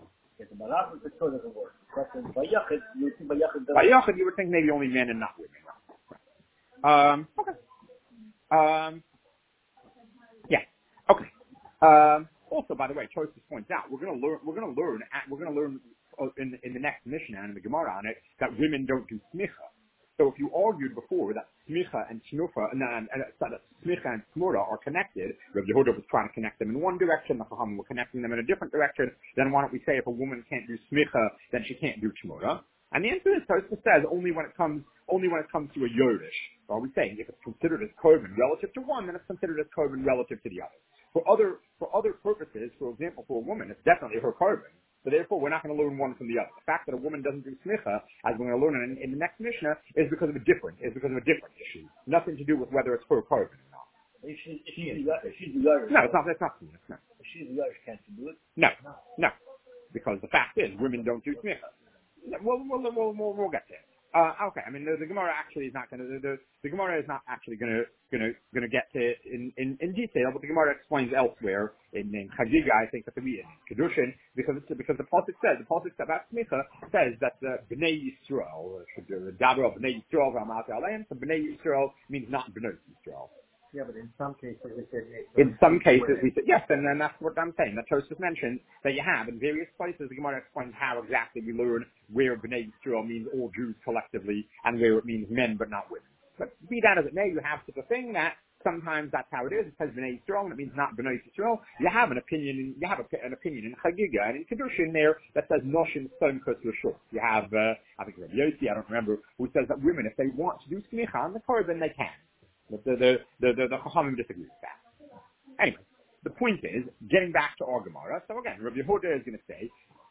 By Yachid, you would think maybe only men and not women. Okay. Yeah. Okay. Also, by the way, Tosfos points out we're going to learn in the next Mishnah and in the Gemara on it that women don't do smicha. So if you argued before that smicha and shnufa that smicha and tzmura are connected, Rabbi Yehuda was trying to connect them in one direction, the Chachamim were connecting them in a different direction. Then why don't we say if a woman can't do smicha, then she can't do tzmura? And the answer is, Tosfos says only when it comes to a yorish. So are we saying if it's considered as korban relative to one, then it's considered as korban relative to the other? For other purposes, for example, for a woman, it's definitely her korban. So therefore, we're not going to learn one from the other. The fact that a woman doesn't do smicha, as we're going to learn in the next Mishnah, is because of a different issue. Nothing to do with whether it's her korban or not. If she's the Yorish. No, it's not. That's not smicha. No. If she's the Yorish, can't she do it? No. Because the fact is, women don't do smicha. We'll get there. Okay. I mean, the Gemara actually is not going to the Gemara is not actually going to get to in detail, but the Gemara explains elsewhere in Chagiga, I think, that we in Kedushin, because the pasuk says about Smicha says that the Bnei Yisrael the Dabra of Bnei Yisrael Ramat Aleim, so Bnei Yisrael means not Bnei Yisrael. Yeah, but in some cases we said yes. In some cases we said yes, and then that's what I'm saying. That Tosfos mentions that you have in various places. The Gemara explains how exactly we learn where Bnei Yisrael means all Jews collectively, and where it means men but not women. But be that as it may, you have such a thing that sometimes that's how it is. It says Bnei Yisrael, and it means not Bnei Yisrael. You have an opinion. You have an opinion in Chagiga and in Kedushin there that says Noshin Stonkus L'Shur. You have I think Rabbi Yossi, I don't remember, who says that women, if they want to do smicha on the korban, they can. But the Chachamim disagree with that. Anyway, the point is, getting back to our Gemara, so again, Rabbi Yehuda is going to say,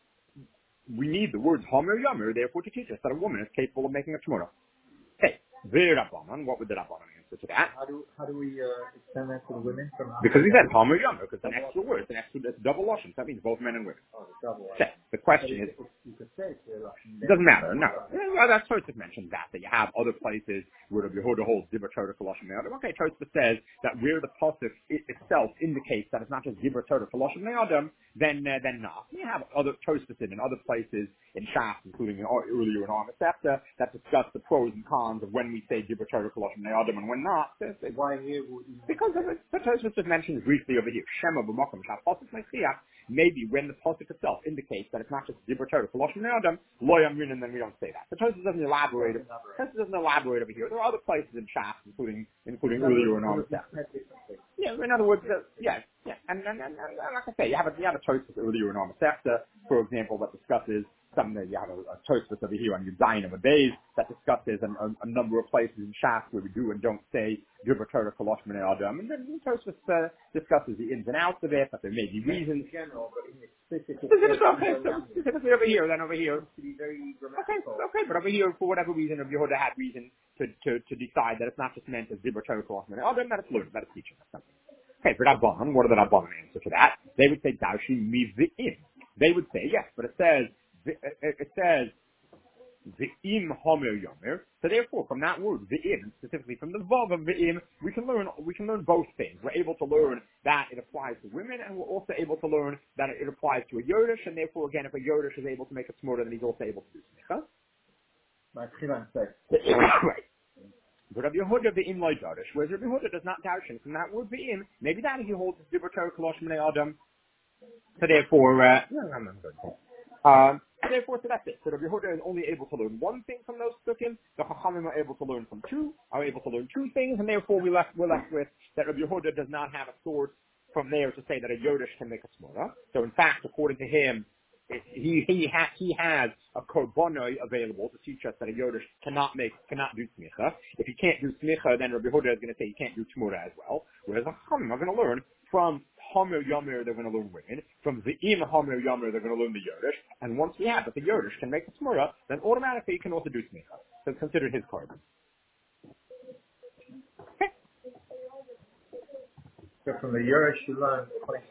we need the words Homer Yomer, therefore to teach us that a woman is capable of making a Tmurah. Okay, the Rabbanan, what would the Rabbanan answer to that? How do we extend that to the women? Because we said Homer Yomer, because it's an extra word, it's double Lashon, so that means both men and women. Oh, the double. So, the question is, you could say it's the Russian. it doesn't matter, no. Well, that's Tosfos mentions that you have other places where the Yehuda holds Dibur Torah Koloshim Me'adam. Okay, Tosfos says that where the pasuk itself indicates that it's not just Dibur Torah Koloshim Me'adam, then not. You have other Tosfos in other places in Shas, including earlier in Arma Septa, that discuss the pros and cons of when we say Dibur Torah Koloshim Me'adam and when not. Why here? Because the Tosfos just mentions briefly over here, Shema b'makom shah pasuk mechiach. Maybe when the pasuk itself indicates that it's not just Dibur Torah Koloshim Me'adam, lo yamrin, and then we don't say that. The Tosfos doesn't elaborate. Tosfos doesn't elaborate over here. There are other places in Shas, including earlier in Arma Septa. Yeah, in other words, yeah. And like I say, you have a Tosfos earlier in Arma Septa, for example, that discusses something. You have a Tosfos over here on Yudayin of days that discusses a number of places in Shas where we do and don't say Dibur Torah Koloshim Me'adam, and then Tosfos discusses the ins and outs of it, that there may be reasons. In general, but in specific. Specifically over here, then over here. To be very grammatical. Okay, but over here, for whatever reason, Rabbi Yehuda had reason to decide that it's not just meant as Dibur Torah Koloshim Me'adam, that it's learned, that it's teaching us something. Okay, for Rabbanan, what are the Rabbanan answer to that? They would say Darshi Miv'im. They would say yes, but it says V'im Homer Yomer. So therefore, from that word V'im, specifically from the Vav of V'im, we can learn both things. We're able to learn that it applies to women, and we're also able to learn that it applies to a Yodesh, and therefore, again, if a Yodesh is able to make a Tzmurah, then he's also able to do Smicha. Right. But Rabbi Yehuda V'im Lo Yodesh, whereas Rabbi Yehuda does not darshan from that word V'im, maybe that he holds Dibur Torah Koloshim Me'adam. So therefore, so that's it. So Rabbi Yehuda is only able to learn one thing from those psukim. The Chachamim are able to learn two things, and therefore we're left with that Rabbi Yehuda does not have a source from there to say that a Yodesh can make a Tzmurah. So in fact, according to him, he has a korbonoi available to teach us that a Yodesh cannot do smicha. If he can't do smicha, then Rabbi Yehuda is going to say he can't do Tzmurah as well. Whereas the Chachamim are going to learn from Homer Yomer, they're going to learn women. From V'im Homer Yomer, they're going to learn the Yodesh. And once we have that the Yodesh can make the Tzmurah, then automatically he can also do smicha. So it's considered his korban. Okay. So from the Yodesh you learn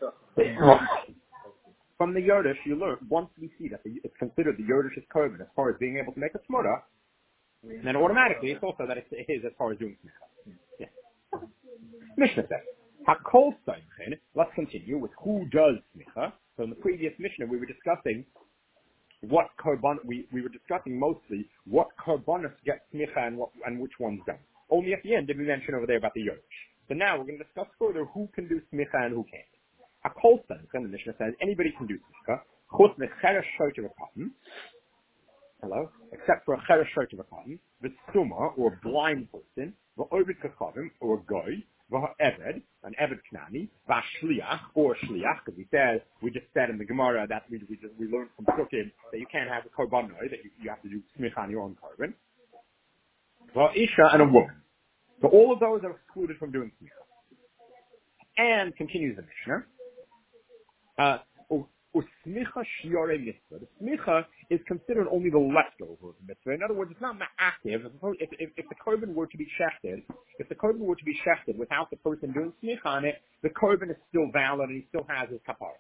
From the Yodesh, you learn, once we see that it's considered the Yodesh's korban as far as being able to make a Tzmurah, then automatically it's also that it's his as far as doing smicha. Yeah. Mishnah says, Hakol Soimchen, let's continue with who does smicha. So in the previous Mishnah we were discussing what korban, we were discussing mostly what korbanos get smicha and which ones don't. Only at the end did we mention over there about the Yodesh. So now we're going to discuss further who can do smicha and who can't. Hakol Soimchen, the Mishnah says, anybody can do smicha, chutz mecheresh short of a cotton. Hello? Except for a cheresh short of a cotton, the stuma, or a blind person, the obed kachavim, or a goy, Eved, an Eved Knani, Vashliach, or Shliach, because we just said in the Gemara that we learned from Sukkim that you can't have a korbanoi, that you have to do smicha on your own korban. Isha and a woman. So all of those are excluded from doing smicha. And continues the Mishnah, Usmicha shiore mitzvah. The smicha is considered only the leftover of the mitzvah. In other words, it's not ma'akiv. If the korban were to be shechted, without the person doing smicha on it, the korban is still valid and he still has his kapara.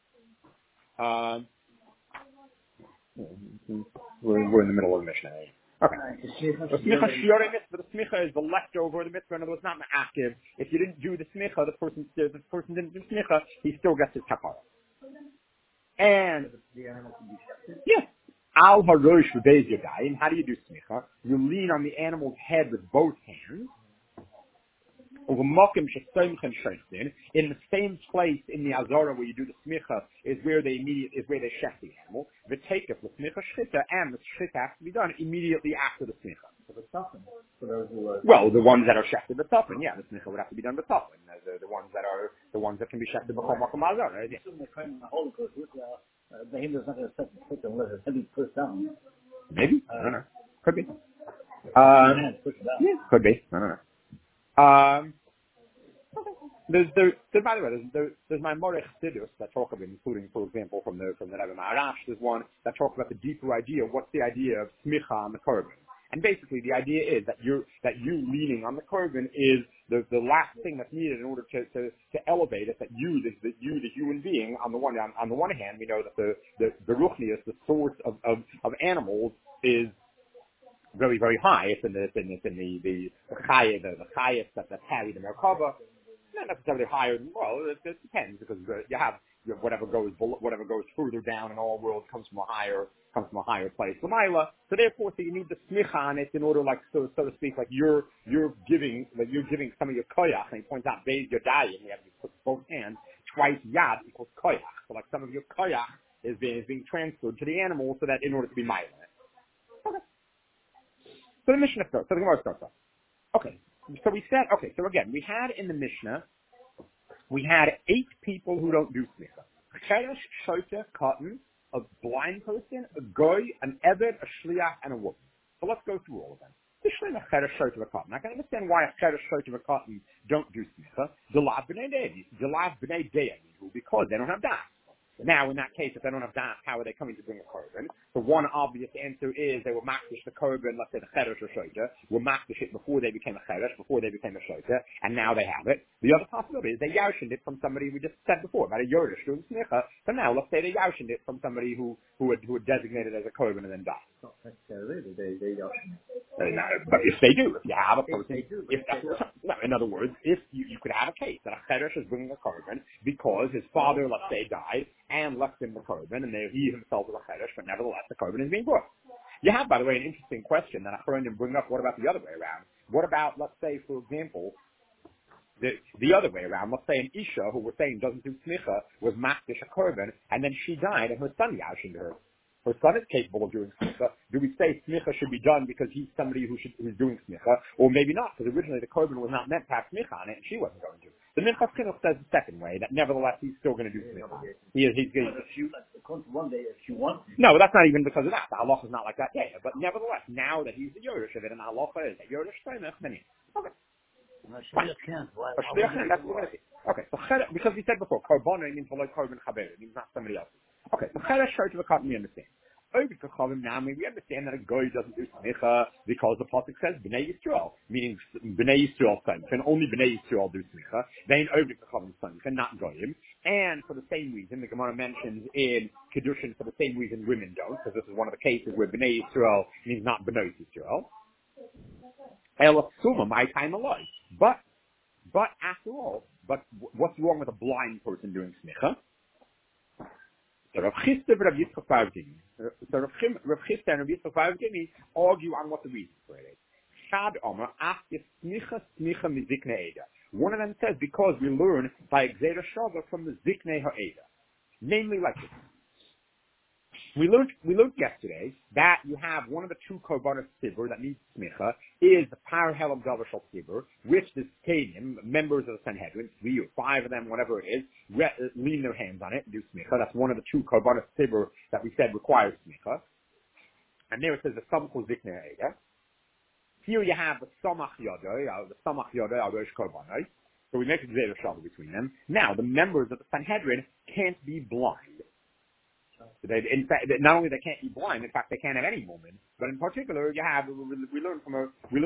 We're in the middle of the Mishnah. Okay. The smicha shiore mitzvah, the smicha is the leftover of the mitzvah, in other words, not active. If you didn't do the smicha, the person didn't do smicha, he still gets his kapara. And, yes. Al harosh v'beis yadayim, how do you do smicha? You lean on the animal's head with both hands. In the same place in the Azara where you do the smicha is where they shech the animal. The take of the smicha shchita, and the shchita has to be done immediately after the smicha. Well, the ones that are shechted b'tafin, yeah, the smicha would have to be done b'tafin. The ones that can be shechted b'chol makom Azara. The Hindu's not going to set the foot and let it heavy push down. Maybe, I don't know. Could be. Yeah, could be. I don't know. By the way, there's my Morech Sidus that talk about, including, for example, from the Rebbe Maharash. There's one that talks about the deeper idea. What's the idea of smicha on the korban? And basically, the idea is that you leaning on the korban is the last thing that's needed in order to elevate it. That you, the human being, on the one hand, we know that the ruchnius, the source of animals, is very, very high. It's in the chayas that carry the merkava. Not necessarily higher than, well, it depends, because you have whatever goes further down in all worlds comes from a higher place. So therefore, you need the smicha on it in order, like so to speak, like you're giving some of your koyach, and he points out beis yadayim, you have to put both hands, twice yad equals koyach. So like some of your koyach is being transferred to the animal, so that in order to be mile. Okay. So the Mishnah starts. So the Gemara starts off. Okay. So we said, so again, we had in the Mishnah, we had 8 people who don't do smicha. Cheresh, shota, cotton, a blind person, a goy, an eved, a shliach, and a woman. So let's go through all of them. Especially a cheresh, shota, a cotton. I can understand why a cheresh, shota, a cotton don't do smicha. Delav b'nei de'ah, because they don't have das. Now, in that case, if they don't have das, how are they coming to bring a korban? The one obvious answer is they were makdish the korban, let's say the cheresh or shota, were makdish it before they became a cheresh, before they became a shota, and now they have it. The other possibility is they yarshened it from somebody we just said before, about a yorish doing smicha. So now, let's say they yarshened it from somebody who had designated as a korban and then died. Not necessarily, they yarshen it. But if they do, if you have a person, in other words, if you could have a case that a cheresh is bringing a korban because his father, let's say, died and left him the korban, and he himself was a cheresh, but nevertheless the korban is being brought. You have, by the way, an interesting question that Achronim bring up. What about the other way around? What about, let's say, for example, the other way around? Let's say an Isha who we're saying doesn't do smicha was makdish a korban, and then she died, and her son yashin her. Her son is capable of doing smicha. Do we say smicha should be done because he's somebody who's doing smicha, or maybe not, because originally the korban was not meant to have smicha on it, and she wasn't going to? The Minchas Chinuch says the second way, that nevertheless he's still going to do smicha. He's going to. One day if you want. No, but that's not even because of that. The halacha is not like that. Yeah, but nevertheless, now that he's the Yorish of it, and the halacha is that Yorish Shemech, then he. Okay. That's what we're going to see. Okay, so because we said before, Karbona means like Korban Chaber, it means not somebody else. Okay, so Cheresh Short of a cotton, we understand. We understand that a goy doesn't do smicha because the pasuk says Bnei Yisrael, meaning Bnei Yisrael sons, and only Bnei Yisrael do smicha. They ain't over the sons, and not goyim. And for the same reason, the Gemara mentions in Kedushin, for the same reason women don't, because this is one of the cases where Bnei Yisrael means not Bnei Yisrael. Elasuma, my time alive. But after all, what's wrong with a blind person doing smicha? So Rav Chisda and Rav Yitzchak Favdini. So Rav Chisda and Rav Yitzchak Favdini argue on what the reason for it is. Shad Omer asks smicha miziknei eda. One of them says because we learn by Gzeira Shava from the ziknei ha'eda. Namely like this. We learned yesterday that you have one of the 2 korbanos tzibur that needs smicha is the par helam davar shel tzibur, which the stadium members of the Sanhedrin, 3 or 5 of them, whatever it is, lean their hands on it and do smicha. That's one of the 2 korbanos tzibur that we said requires smicha. And there it says the samchul ziknei eda. Here you have the samach yodai, arosh korbanai. So we make a gzeira shava between them. Now the members of the Sanhedrin can't be blind. In fact, not only they can't be blind, in fact they can't have any moment. But in particular, you have we learn from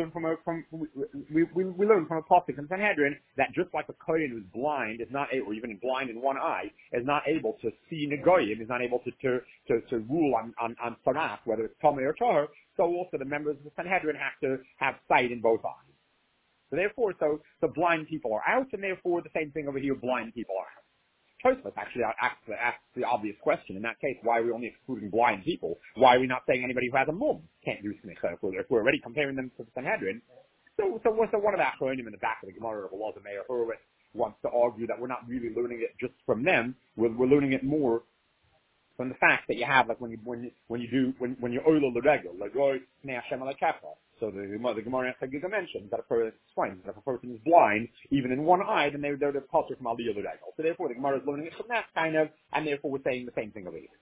a pasuk in Sanhedrin that just like a kohen who's blind is not able, or even blind in one eye, is not able to see negoyim, is not able to rule on saraf, whether it's tamei or tahor. so also the members of the Sanhedrin have to have sight in both eyes. So therefore, so the blind people are out, and therefore the same thing over here, blind people are out. Tosfos actually asks the obvious question. In that case, why are we only excluding blind people? Why are we not saying anybody who has a mum can't do smicha if we're already comparing them to the Sanhedrin? So one of the Achronim in the back of the Gemara of Elazar Meir Horowitz wants to argue that we're not really learning it just from them. We're learning it more from the fact that you have, like when you oil the regel, like Hashem alakecha. So the Gemara in Chagiga mentions that a person explains that if a person is blind, even in one eye, then they're the culture from aliyah the regel. So therefore, the Gemara is learning it from that kind of, and therefore we're saying the same thing over here.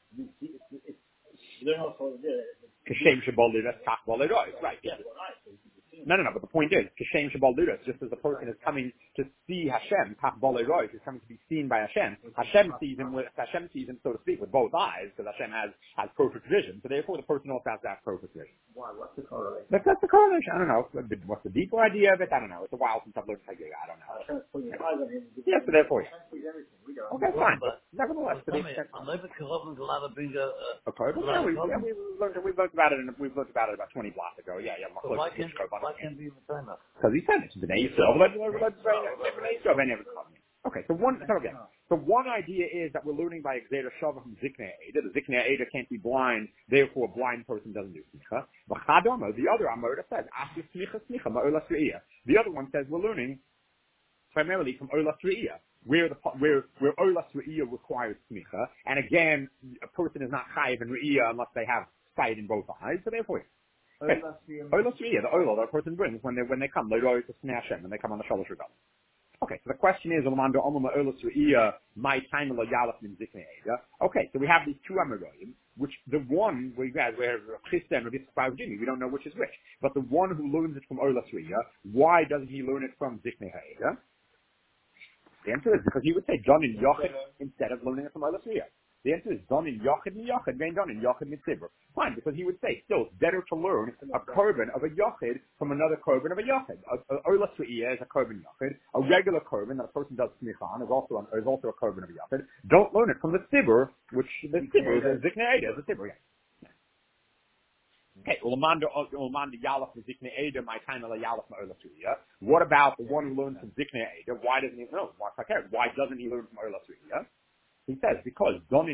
Kashem Shabal Liras, Kach Bal Liras, right? Yeah. No, but the point is, Kashem Shabal Liras, just as the person is coming to see Hashem, Kach Bal Liras is coming to be seen by Hashem. Hashem sees him, so to speak, with both eyes, because Hashem has perfect vision. So therefore, the person also has to have perfect vision. Why? What's the correlation? That's the correlation. I don't know. What's the deeper idea of it? I don't know. It's a while since I've learned Chagiga. I don't know. Yes, so therefore, yeah. Okay, fine. But nevertheless, to the extent. A Okay, yeah, we've looked about it, and we've looked about it about 20 blocks ago. Yeah. So why can't be the same? Because he said it's B'nai Yisrael. Okay, so one idea is that we're learning by Xer Shava from Ziknei Eda. The Ziknei Eda can't be blind, therefore a blind person doesn't do smicha. The other Amorah says, After smicha ma'olas re'iyah. The other one says we're learning primarily from olas re'iyah, where olas re'iyah requires smicha, and again, a person is not chayiv in re'iyah unless they have sight in both eyes, so therefore, okay. Olas re'iyah, the olah that a person brings when they come, they go to Snei Hashem, when they come on the Shalosh Regalim. Okay, so the question is, okay, so we have these two Amoraim, which the one we have where Chisda and Rabbi Yitzchak we don't know which is which. But the one who learns it from Olas Re'iyah, why doesn't he learn it from Ziknei Ha'eda? The answer is because he would say John in Yochid instead of learning it from Olas Re'iyah. The answer is Don in Yochid vein Don in Yochid mitzibur. Fine, because he would say still it's better to learn a korban of a Yochid from another korban of a Yochid. Olas Re'iyah is a korban Yochid. A regular korban that a person does smicha on is also a korban of a Yochid. Don't learn it from the tzibur, which the tzibur is a Ziknei Eda, is a tzibur. Yeah. Okay, what about the one who learns from Ziknei Eda? Why doesn't he know? Why doesn't he learn from Olas Re'iyah? He says, because because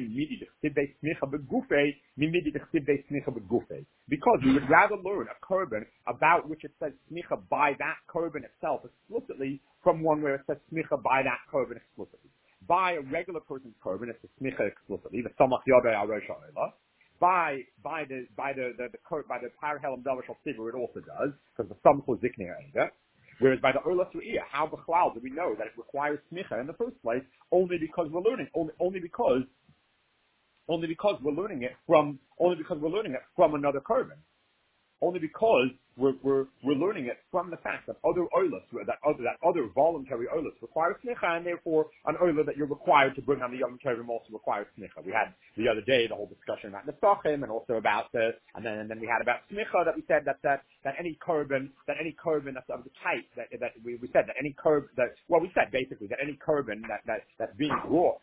we would rather learn a korban about which it says smicha by that korban itself explicitly from one where it says smicha by that korban explicitly. By a regular person's korban, it's a smicha explicitly. The samach yodei al rosh ha'olah. By the parhelam davar shel tzibur, it also does because the samach was ziknei ha'eda. Whereas by the Olas Re'iyah, how b'chlal do we know that it requires smicha in the first place? Only because we're learning. Only because we're learning it from another korban. Only because we're learning it from the fact that other olas, that other voluntary olas require smicha, and therefore an olah that you're required to bring on the Yom Tovim also requires smicha. We had the other day the whole discussion about nesachim, and also about and then we had about smicha that we said that any korban that's of the type that we said that any korban we said basically that any korban that's being brought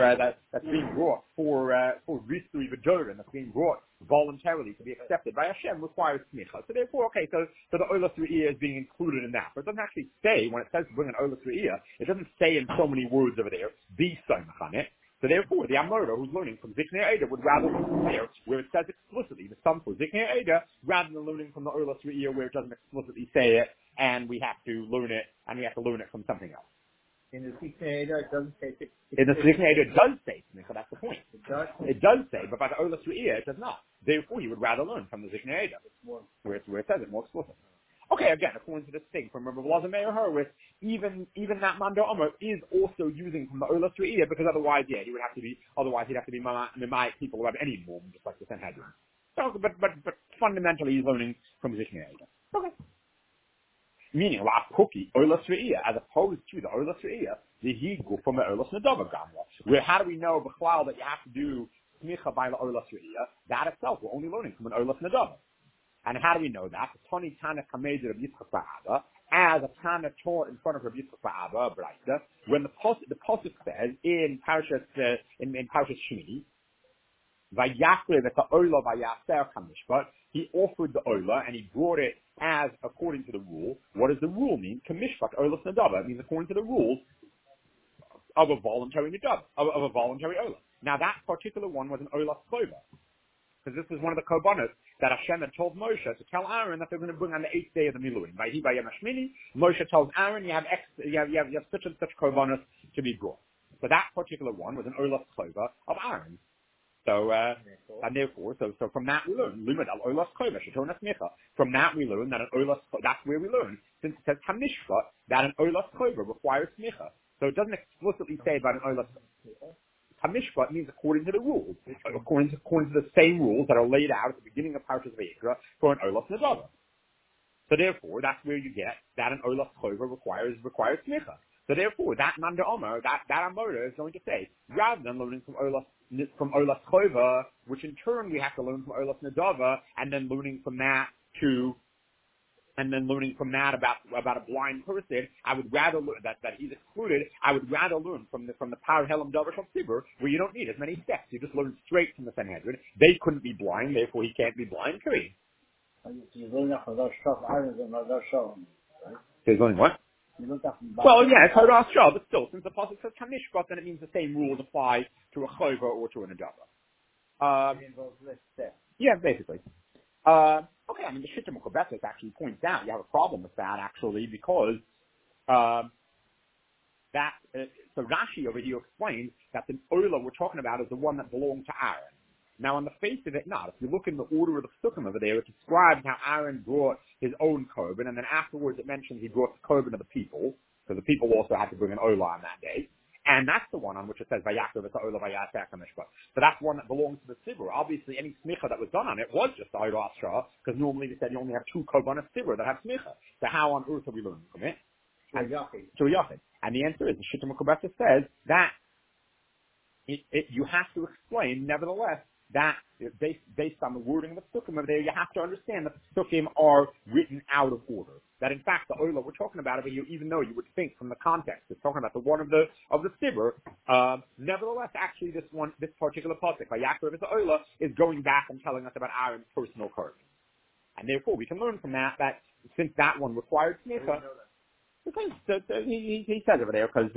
for Ristui V'Jorin, that's being brought voluntarily to be accepted by Hashem requires smicha. So therefore, okay, so the Olas Re'iyah is being included in that. But it doesn't actually say, when it says to bring an Olas Re'iyah, it doesn't say in so many words over there, be somach on it. So therefore, the Amorah who's learning from Ziknei Eda would rather learn there, where it says explicitly, the sum for Ziknei Eda, rather than learning from the Olas Re'iyah where it doesn't explicitly say it, and we have to learn it from something else. In the Ziknei Eda, it doesn't say it. In the Ziknei Eda, it does say smicha, that's the point. It does say, but by the Olas Re'iyah, it does not. Therefore, he would rather learn from the Ziknei Eda, where it says it more explicitly. Okay, again, according to this thing from Rabbi Elazar Meir Horowitz, even that Mando Amar is also using from the Olas Re'iyah, because otherwise, yeah, he'd have to be Mimai people who have any mum, just like the Sanhedrin. So, but fundamentally, he's learning from Ziknei Eda. Okay. Meaning, Olas Re'iyah, as opposed to the Olas Re'iyah, the Higu from the Olas Nadava Gamla. Where how do we know, B'chlal, that you have to do smicha by the Olas Re'iyah? That itself, we're only learning from an Olas Nadava. And how do we know that? Tani Tana Kamed Rabbi Yitzchak Ba'aba, as a Tana taught in front of Rabbi Yitzchak Ba'aba, Braita, when the Pasuk says in Parashat Shmini, Vayakre the Ola Vayaser Kamishpat. He offered the Ola and he brought it as according to the rule. What does the rule mean? Kamishpat Ola Nadava. It means according to the rules of a voluntary Nadava, of a voluntary Ola. Now that particular one was an Ola Chova. Because this was one of the korbanos that Hashem had told Moshe to tell Aaron that they're going to bring on the 8th day of the Miluim. By Yom HaShmini, Moshe tells Aaron you have such and such korbanos to be brought. So that particular one was an Olas Chova of Aaron. So and therefore, so from that we learn Limud al Olas Chova Shetona Smicha. From that we learn that an Olas that's where we learn since it says Hamishva that an Olas Chova requires Smicha. So it doesn't explicitly say about an Olas Hamishpat means according to the rules, according to the same rules that are laid out at the beginning of Parshas Vayikra for an Olas Nadava. So therefore, that's where you get that an Olas Chova requires smicha. So therefore, that Manda Omer, that Amora is going to say, rather than learning from Olas Chova, which in turn we have to learn from Olas Nadava, and then learning from that about a blind person, I would rather learn that he's excluded. I would rather learn from the Par Helam Davar Shal Tzibur, where you don't need as many steps. You just learn straight from the Sanhedrin. They couldn't be blind, therefore he can't be blind. Period. There's only what? Well, yeah, it's Hadas Shah, but still, since the pasuk says Hamishpat, then it means the same rules apply to a Chova or to an Adava. Yeah, basically. Okay, I mean, the Shittim Kobetzis actually points out you have a problem with that, actually, because so Rashi over here explains that the Ola we're talking about is the one that belonged to Aaron. Now, on the face of it, not. If you look in the order of the Psukim over there, it describes how Aaron brought his own korban, and then afterwards it mentions he brought the korban of the people, because the people also had to bring an Ola on that day. And that's the one on which it says Vayakov it's Ola Vayaser Kamishpat. So that's one that belongs to the Tzibur. Obviously, any smicha that was done on it was just the Hadas Shah, because normally they said you only have 2 korbanos Tzibur that have smicha. So how on earth are we learning from it? To a Yachid. And the answer is, the Shittim HaKobetzis says that you have to explain, nevertheless, that based on the wording of the Psukim over there, you have to understand that the Psukim are written out of order. That in fact, the Ola we're talking about over here, even though you would think from the context, it's talking about the one of the Tzibur, nevertheless, actually this particular pasuk, Vayakov is the Ola, is going back and telling us about Aaron's personal korban. And therefore, we can learn from that since that one required smicha, because he says over there, because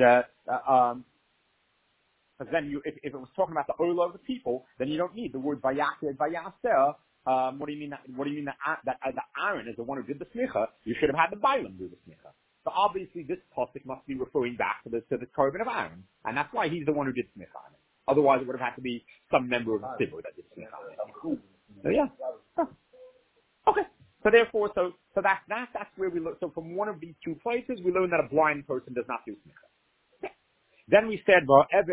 then if it was talking about the Ola of the people, then you don't need the word Vayakov, Vayaser. What do you mean that Aaron is the one who did the smicha? You should have had the Bailam do the smicha. So obviously this pasuk must be referring back to the korban of Aaron, and that's why he's the one who did smicha on it. Otherwise, it would have had to be some member of the Tzibur that did smicha on it. So yeah. Huh. Okay. So therefore, so that's where we look. So from one of these two places, we learn that a blind person does not do smicha. Then we said,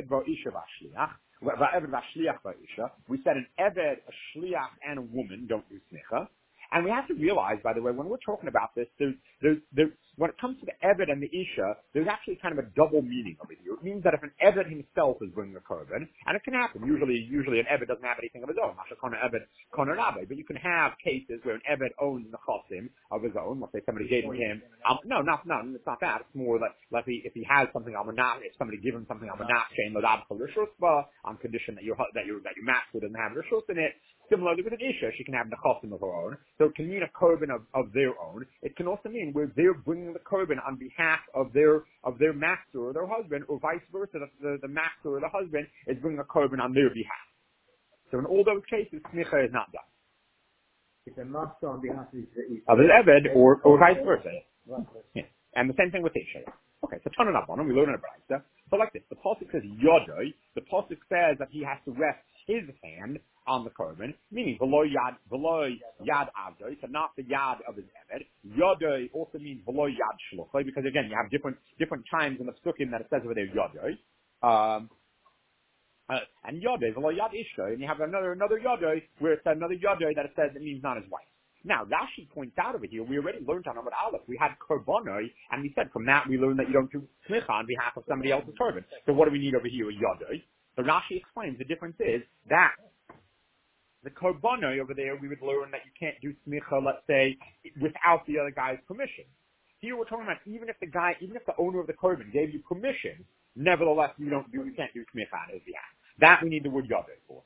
we said an Eved, a Shliach, and a woman don't do smicha. And we have to realize, by the way, when we're talking about this, there's when it comes to the Eved and the Isha, there's actually kind of a double meaning over here. It means that if an Eved himself is bringing a korban, and it can happen, usually an Eved doesn't have anything of his own, but you can have cases where an Eved owns the chosim of his own. Let's say somebody gave him, no, it's not that. It's more like if he has something if somebody gives him something on condition that your master doesn't have rishus in it. Similarly with an Isha, she can have the chosim of her own. So it can mean a korban of their own. It can also mean where they're bringing the korban on behalf of their master or their husband, or vice versa. The master or the husband is bringing a korban on their behalf. So in all those cases, smicha is not done. It's a master on behalf of his Eved or vice versa. Yeah. And the same thing with Isha. Okay, so turn it up on him. We learn in a brayta. So like this, the pasuk says yodoi. The pasuk says that he has to rest his hand on the korban, meaning v'lo yad avdoi, so not the yad of his Eved. Yodoi also means v'lo yad shluchai, because again, you have different times in the psukim that it says over there yodoi. And yodoi, v'lo yad ishtoi, and you have another yodoi where it's another yodoi that it says it means not his wife. Now, Rashi points out over here, we already learned on Amud Aleph, we had korbanoi, and we said from that we learned that you don't do smicha on behalf of somebody else's korban. So what do we need over here, a yodoi? So Rashi explains the difference is that the korbanoi over there, we would learn that you can't do smicha, let's say, without the other guy's permission. Here we're talking about even if the owner of the korban gave you permission, nevertheless you can't do smicha on his behalf. That we need the word yodoi for.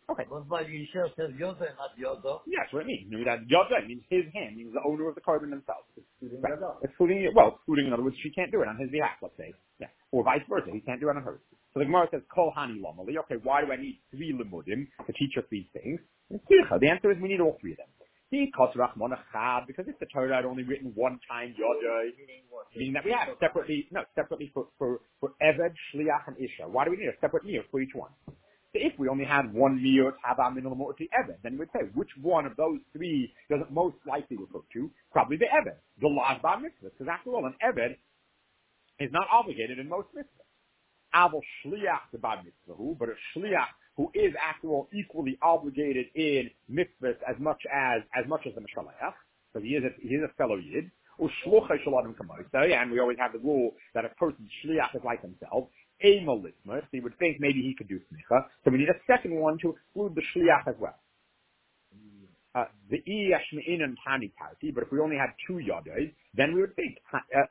Okay. But by the Yisrael says Yoda, not Yoda. Yes, what it means. You know, that Yoda means his hand, means the owner of the carbon themselves. Excluding Yoda. Excluding, in other words, she can't do it on his behalf, let's say. Yeah. Or vice versa, he can't do it on hers. So the Gemara says, Kol Hani Lomali. Okay, why do I need 3 Limudim to teach us these things? The answer is we need all 3 of them. Because if the Torah had only written one time Yoda, meaning that we have separately for Eved, Shliach, and Isha. Why do we need a separate meal for each one? So if we only had one meal to have our minimum or to Eved, then we would say which one of those 3 does it most likely refer to? Probably the Eved, the Laz Bar Mitzvah, because after all, an Eved is not obligated in most mitzvahs. Aval Shliach the Bar Mitzvah, but a Shliach who is after all equally obligated in mitzvahs as much as the Mishalach, because he is a fellow Yid. And we always have the rule that a person's Shliach is like himself. So you would think maybe he could do smicha. So we need a second one to exclude the shliach as well. The iyashmein and tani party, but if we only had 2 yadas, then we would think,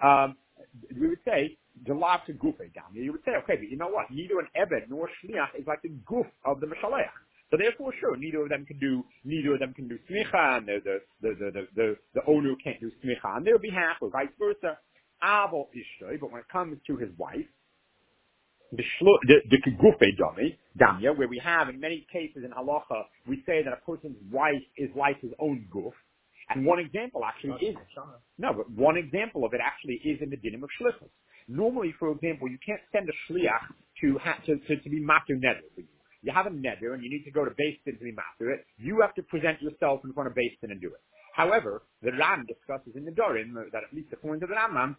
we would say, jalab to gufe down. You would say, okay, but you know what? Neither an ebed nor shliach is like the guf of the mishalech. So therefore, sure, neither of them can do smicha, and the owner can't do smicha on their behalf, or vice versa. Aval ishtoi, but when it comes to his wife, the kegufe damya, where we have in many cases in halacha, we say that a person's wife is like his own guf. And one example actually is, but one example of it actually is in the dinim of shlichus. Normally, for example, you can't send a shliach to be matur neder for you. You have a neder and you need to go to Beis Din to be matur it. You have to present yourself in front of Beis Din and do it. However, the Ram discusses in the Dorim that at least according to the Rambam,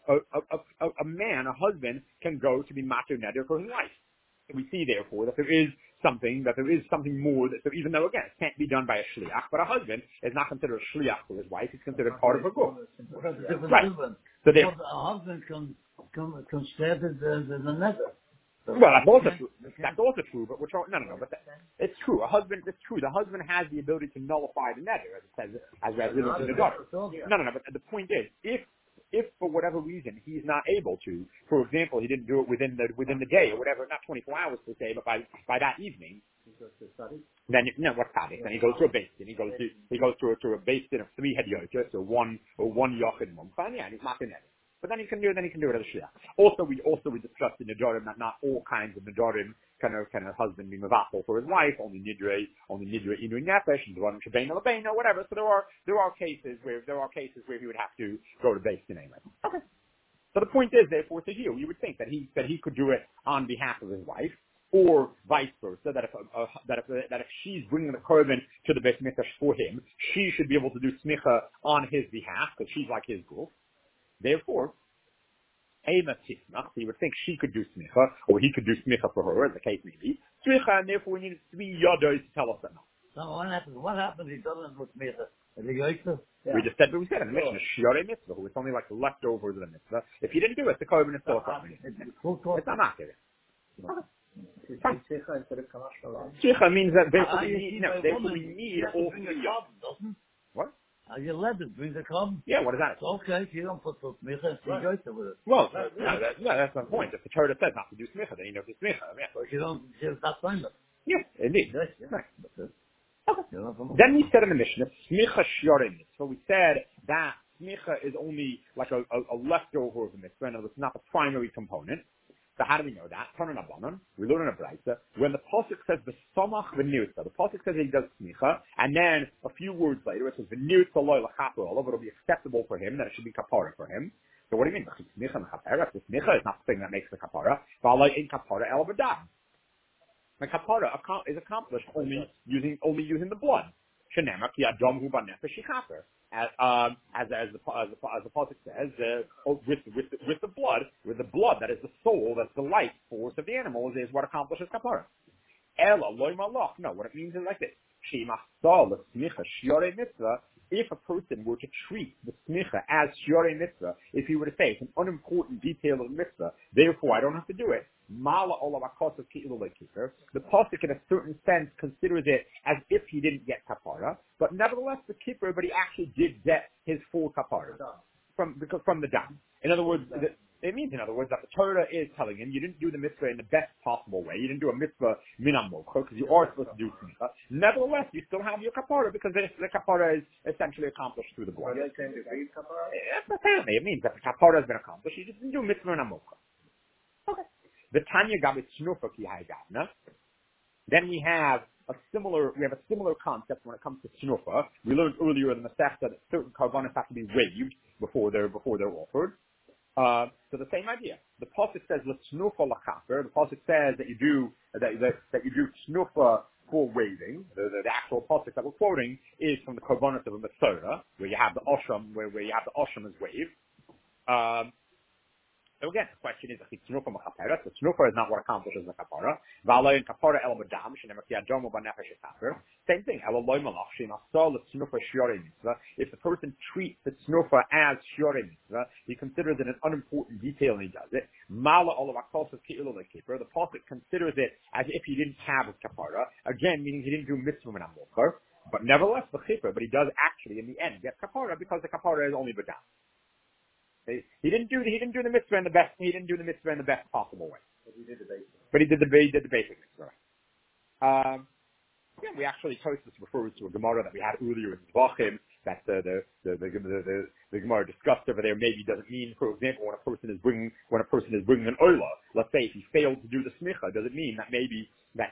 a man, a husband, can go to be matur neder for his wife. We see, therefore, that there is something more, so even though, again, it can't be done by a shliach, but a husband is not considered a shliach for his wife, he's considered part of her group. Right. So a husband can stay the nether. Well, that's also true, but but it's true. It's true. The husband has the ability to nullify the nether, as it says, as residence in the daughter. But the point is, if for whatever reason he's not able to, for example, he didn't do it within the day or whatever, not 24 hours per se, but by that evening, then what's Tadik? Then he goes to a Beis Din. He goes to a Beis Din of 3 hedyotas, so one yochid mumcha, and he's not in it. But then he can do it as a shliach. Also, we discussed in Nedarim that not all kinds of Nedarim can a husband be mevachol for his wife, only nidre inui nefesh, and dvarim shebein alabein, or whatever. So there are cases where he would have to go to Beis Din anyway. Okay. So the point is, therefore, to you would think that he could do it on behalf of his wife, or vice versa. That if she's bringing the korban to the Beis Mikdash for him, she should be able to do smicha on his behalf because she's like his group. Therefore, Ema Tifnach, so you would think she could do smicha, or he could do smicha for her, as the case may be. Smicha, and therefore we need 3 yados to tell us that now. So what happens if he doesn't do smicha? We just said in the Mishnah, Shiore Mitzvah, who is only like leftovers of the Mitzvah. If he didn't do it, the korban is still a korban. It's not accurate. Smicha means that therefore we need all 3 yados. What? You let it bring the come. Yeah, what is that? Okay, so you don't put the smicha, so you go with it. Well, that's my point. If the Torah says not to do smicha, then you know to smicha. Yeah. But you don't, that's fine. Yeah, indeed. Yes, yeah. Right. Okay. Then we said in the Mishnah, smicha shiore mitzvah. So we said that smicha is only like a leftover of the mitzvah, and it's not the primary component. So how do we know that? We learn in a brayta when the pasuk says the samach v'nirtza. The pasuk says he does smicha, and then a few words later it says v'nirtza loy l'chaper olav. It'll be acceptable for him, that it should be kapara for him. So what do you mean? Smicha and kapara. The smicha is not the thing that makes the kapara. V'alay in kapara el v'dam. The kapara is accomplished only using the blood. Shenema ki adam hu b'nefesh yichaper. As the pasuk says, with the blood that is the soul, that's the life force of the animal, is what accomplishes kapara. Ela loy malach. No, what it means is like this: Shemachsal smicha shiore mitzvah. If a person were to treat the smicha as shiore mitzvah, if he were to say it's an unimportant detail of the mitzvah, therefore I don't have to do it. Mala olav akosav ki'ilu lekifer. The pasuk, in a certain sense, considers it as if he didn't get kapara, but nevertheless the kippur, but he actually did get his full kapara from the dam. In other words, it means means, in other words, that the Torah is telling him you didn't do the mitzvah in the best possible way. You didn't do a mitzvah minam mocha because you are supposed to do smicha. Nevertheless, you still have your kapara because the kapara is essentially accomplished through the blood. Apparently, it means that the kapara has been accomplished. You just didn't do a mitzvah minam mocha. Okay. The Tanya gabit shnufa ki haygavna. Then we have a similar concept when it comes to shnufa. We learned earlier in the Masechta that certain karbanos have to be waived before they're offered. So the same idea. The pasuk says l'shnufa lachaper. The pasuk says that you do shnufa for waving. The actual pasuk that we're quoting is from the karbanos of a Masorah, where you have the osham, where you have the osham as wave. So again, the question is, the shnufa is not what accomplishes the kapara. Same thing. If the person treats the shnufa as shiorei mitzvah, he considers it an unimportant detail and he does it. The pasuk considers it as if he didn't have his kapara. Again, meaning he didn't do mitzvah min ha-mocher. But nevertheless, the chipper, but he does actually in the end get kapara because the kapara is only b'dam. He didn't do the mitzvah in the best. He didn't do the mitzvah in the best possible way. But he did the basic. But he did the basic mitzvah. We actually Tosfos refers to a Gemara that we had earlier in Zvachim that the Gemara discussed over there. Maybe doesn't mean, for example, when a person is bringing an oila. Let's say if he failed to do the smicha, does it mean that maybe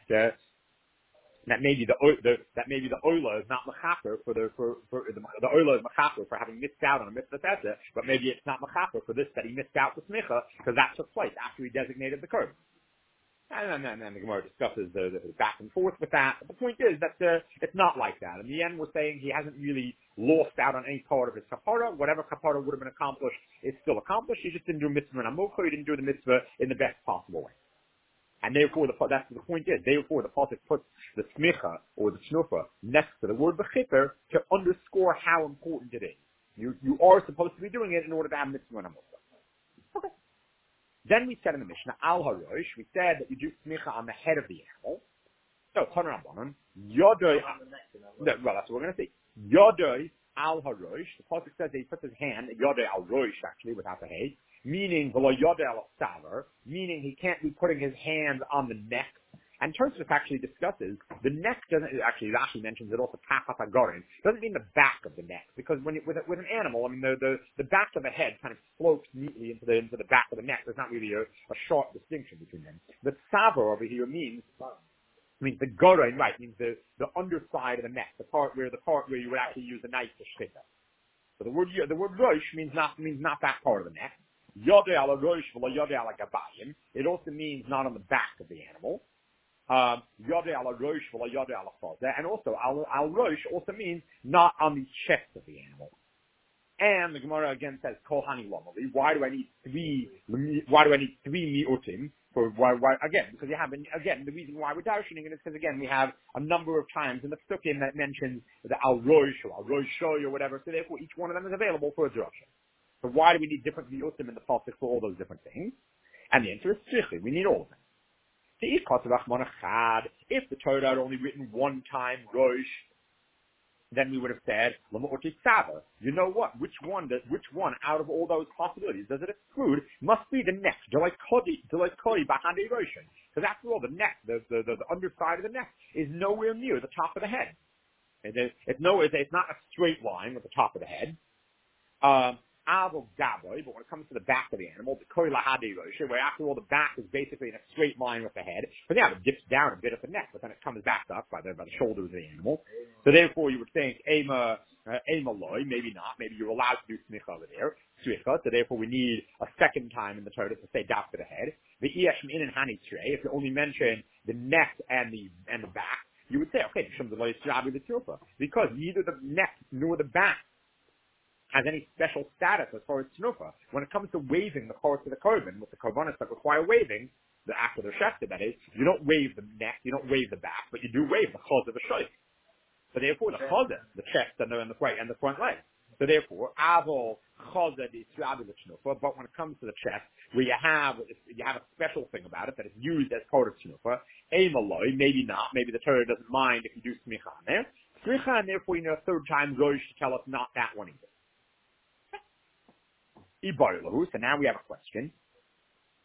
the oila is not mechaper for the oila is mechaper for having missed out on a mitzvah teta, but maybe it's not mechaper for this that he missed out the smicha because that took place after he designated the curb. And then the Gemara discusses the back and forth with that. But the point is that it's not like that. In the end, we're saying he hasn't really lost out on any part of his kapara. Whatever kapara would have been accomplished is still accomplished. He just didn't do mitzvah and amucha. He didn't do the mitzvah in the best possible way. And therefore, that's the point is, therefore the pasuk puts the smicha or the shnufa next to the word b'chipper to underscore how important it is. You are supposed to be doing it in order to have mitzvah and amucha. Okay. Then we said in the Mishnah, al harosh, we said that you do smicha on the head of the animal. So, Taner Rabbanan, yodoi, well, that's what we're going to see. Yodoi al harosh, the pasuk says that he puts his hand, yodoi al rosh, actually, without the hay, meaning v'lo yodoi al saver, meaning he can't be putting his hands on the neck. And Tosfos actually discusses the neck doesn't actually Rashi mentions it also tachat hagorin doesn't mean the back of the neck because with an animal I mean the back of the head kind of slopes neatly into the back of the neck. There's not really a sharp distinction between them. The saver over here means the gorin, right, means the underside of the neck, the part where you would actually use a knife to shchita. So the word rosh means not that part of the neck. Yodei ala rosh v'lo yodei ala gabayim. It also means not on the back of the animal. Yodei ala rosh v'lo yodei ala chazeh, and also al rosh also means not on the chest of the animal. And the Gemara again says kohani lomali. Why do I need three miutim? Why again? Because you have again the reason why we're darshaning it is because again we have a number of times in the psukim that mentions the al rosh or al rosh shoy or whatever. So therefore each one of them is available for a drasha. So why do we need different miutim in the pasuk for all those different things? And the answer is tzrichi. We need all of them. If the Torah had only written one time rosh, then we would have said you know what? Which one out of all those possibilities does it exclude? Must be the neck. Because after all, the neck, the underside of the neck, is nowhere near the top of the head. It's not a straight line with the top of the head. But when it comes to the back of the animal, the koi lahadi rosh, where after all the back is basically in a straight line with the head, but yeah, it dips down a bit at the neck, but then it comes back up by the shoulders of the animal. So therefore, you would think ema loy, maybe not, maybe you're allowed to do smicha over there, smicha. So therefore, we need a second time in the Torah to say daf to the head. The iesh in and hani trey, if you only mention the neck and the back, you would say okay, because neither the neck nor the back has any special status as far as tnufa. When it comes to waving the parts of the korban, with the korbanos that require waving, after the shechta that is, you don't wave the neck, you don't wave the back, but you do wave the chaz of the shoyf. So therefore, the chaz, the chest and the front leg. So therefore, avol chaz is trabi tnufa. But when it comes to the chest, where you have a special thing about it that is used as part of tnufa, emaloi, maybe not, maybe the Torah doesn't mind if you do smicha on there. Smicha, and therefore, a third time goes to tell us not that one either. So now we have a question.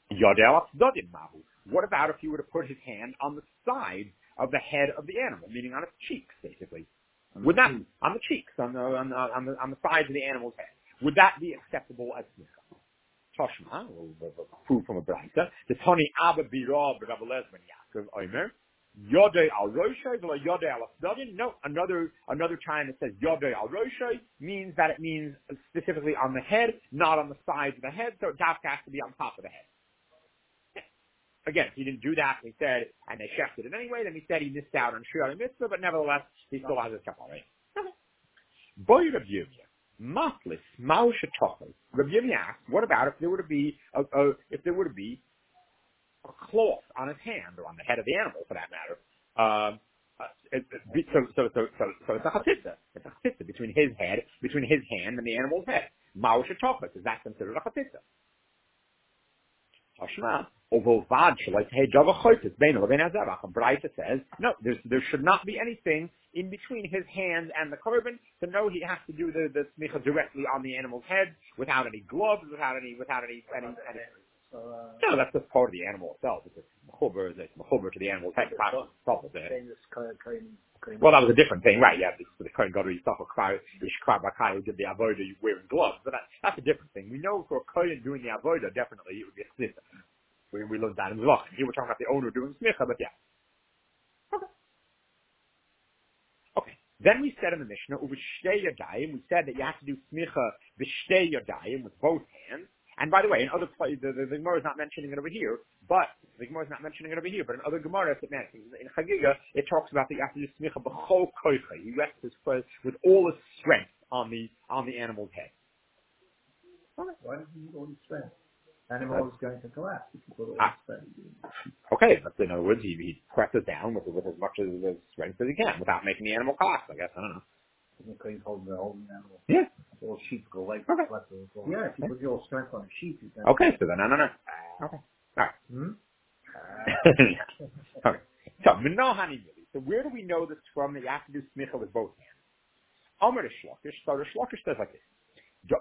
Yodel Dodim Mahu. What about if he were to put his hand on the side of the head of the animal, meaning on its cheeks, basically? Would that on the cheeks, on the sides of the animal's head? Would that be acceptable as smicha? Toshma, we'll prove from a brayta. The Tony Abba Birab Rabbi Lezman Yaakov Omer. Yodei al Roshay, Yodei al Asdodin. No, another time it says Yodei al Roshay means that it means specifically on the head, not on the sides of the head, so it has to be on top of the head. Again, he didn't do that, he said, and they shefted it anyway, then he said he missed out on Shriya Mitzvah, but nevertheless, he still has his kapara. Boy Rabbi Yirmiyah, Matlis, Mao Shetochay. Rabbi Yirmiyah asked, what about if there were to be a cloth on his hand, or on the head of the animal, for that matter? So it's a chatitza. It's a chatitza between his hand and the animal's head. Mao Shetochay, is that considered a chatitza? Tashma. Braita says, no, there should not be anything in between his hands and the korban. So no, he has to do the smicha directly on the animal's head, without any gloves, without any. No, that's just part of the animal itself. It's mechuber to the animal's head. Well, that was a different thing, right? Yeah, the Kohen Gadol Yishkvar Bakay did the avodah wearing gloves, but that's a different thing. We know for a Kohen doing the avodah, definitely it would be a smicha. We learned that in Zvach. Here we're talking about the owner doing smicha, but yeah. Okay. Then we said in the Mishnah, Uv'shtei yadayim, we said that you have to do smicha v'shtei yadayim, with both hands. And by the way, in other places, the Gemara is not mentioning it over here, but in other Gemaras, in Chagiga, it talks about that you have to do smicha b'chol koicha. He rests his foot with all his strength on the animal's head. Why does he need all his strength? Animal is going to collapse if you put all his strength. Okay, but in other words, he presses down with as much as strength as he can without making the animal collapse, I guess. I don't know. He's holding the animal. Yeah. All sheep go like okay. Yeah, if you put your strength on a sheep, you can. Okay, so then, no. Okay. All right. Okay. So, so where do we know this from that you have to do smicha with both hands? Amar Shlokish, so the Shlokish says like this. The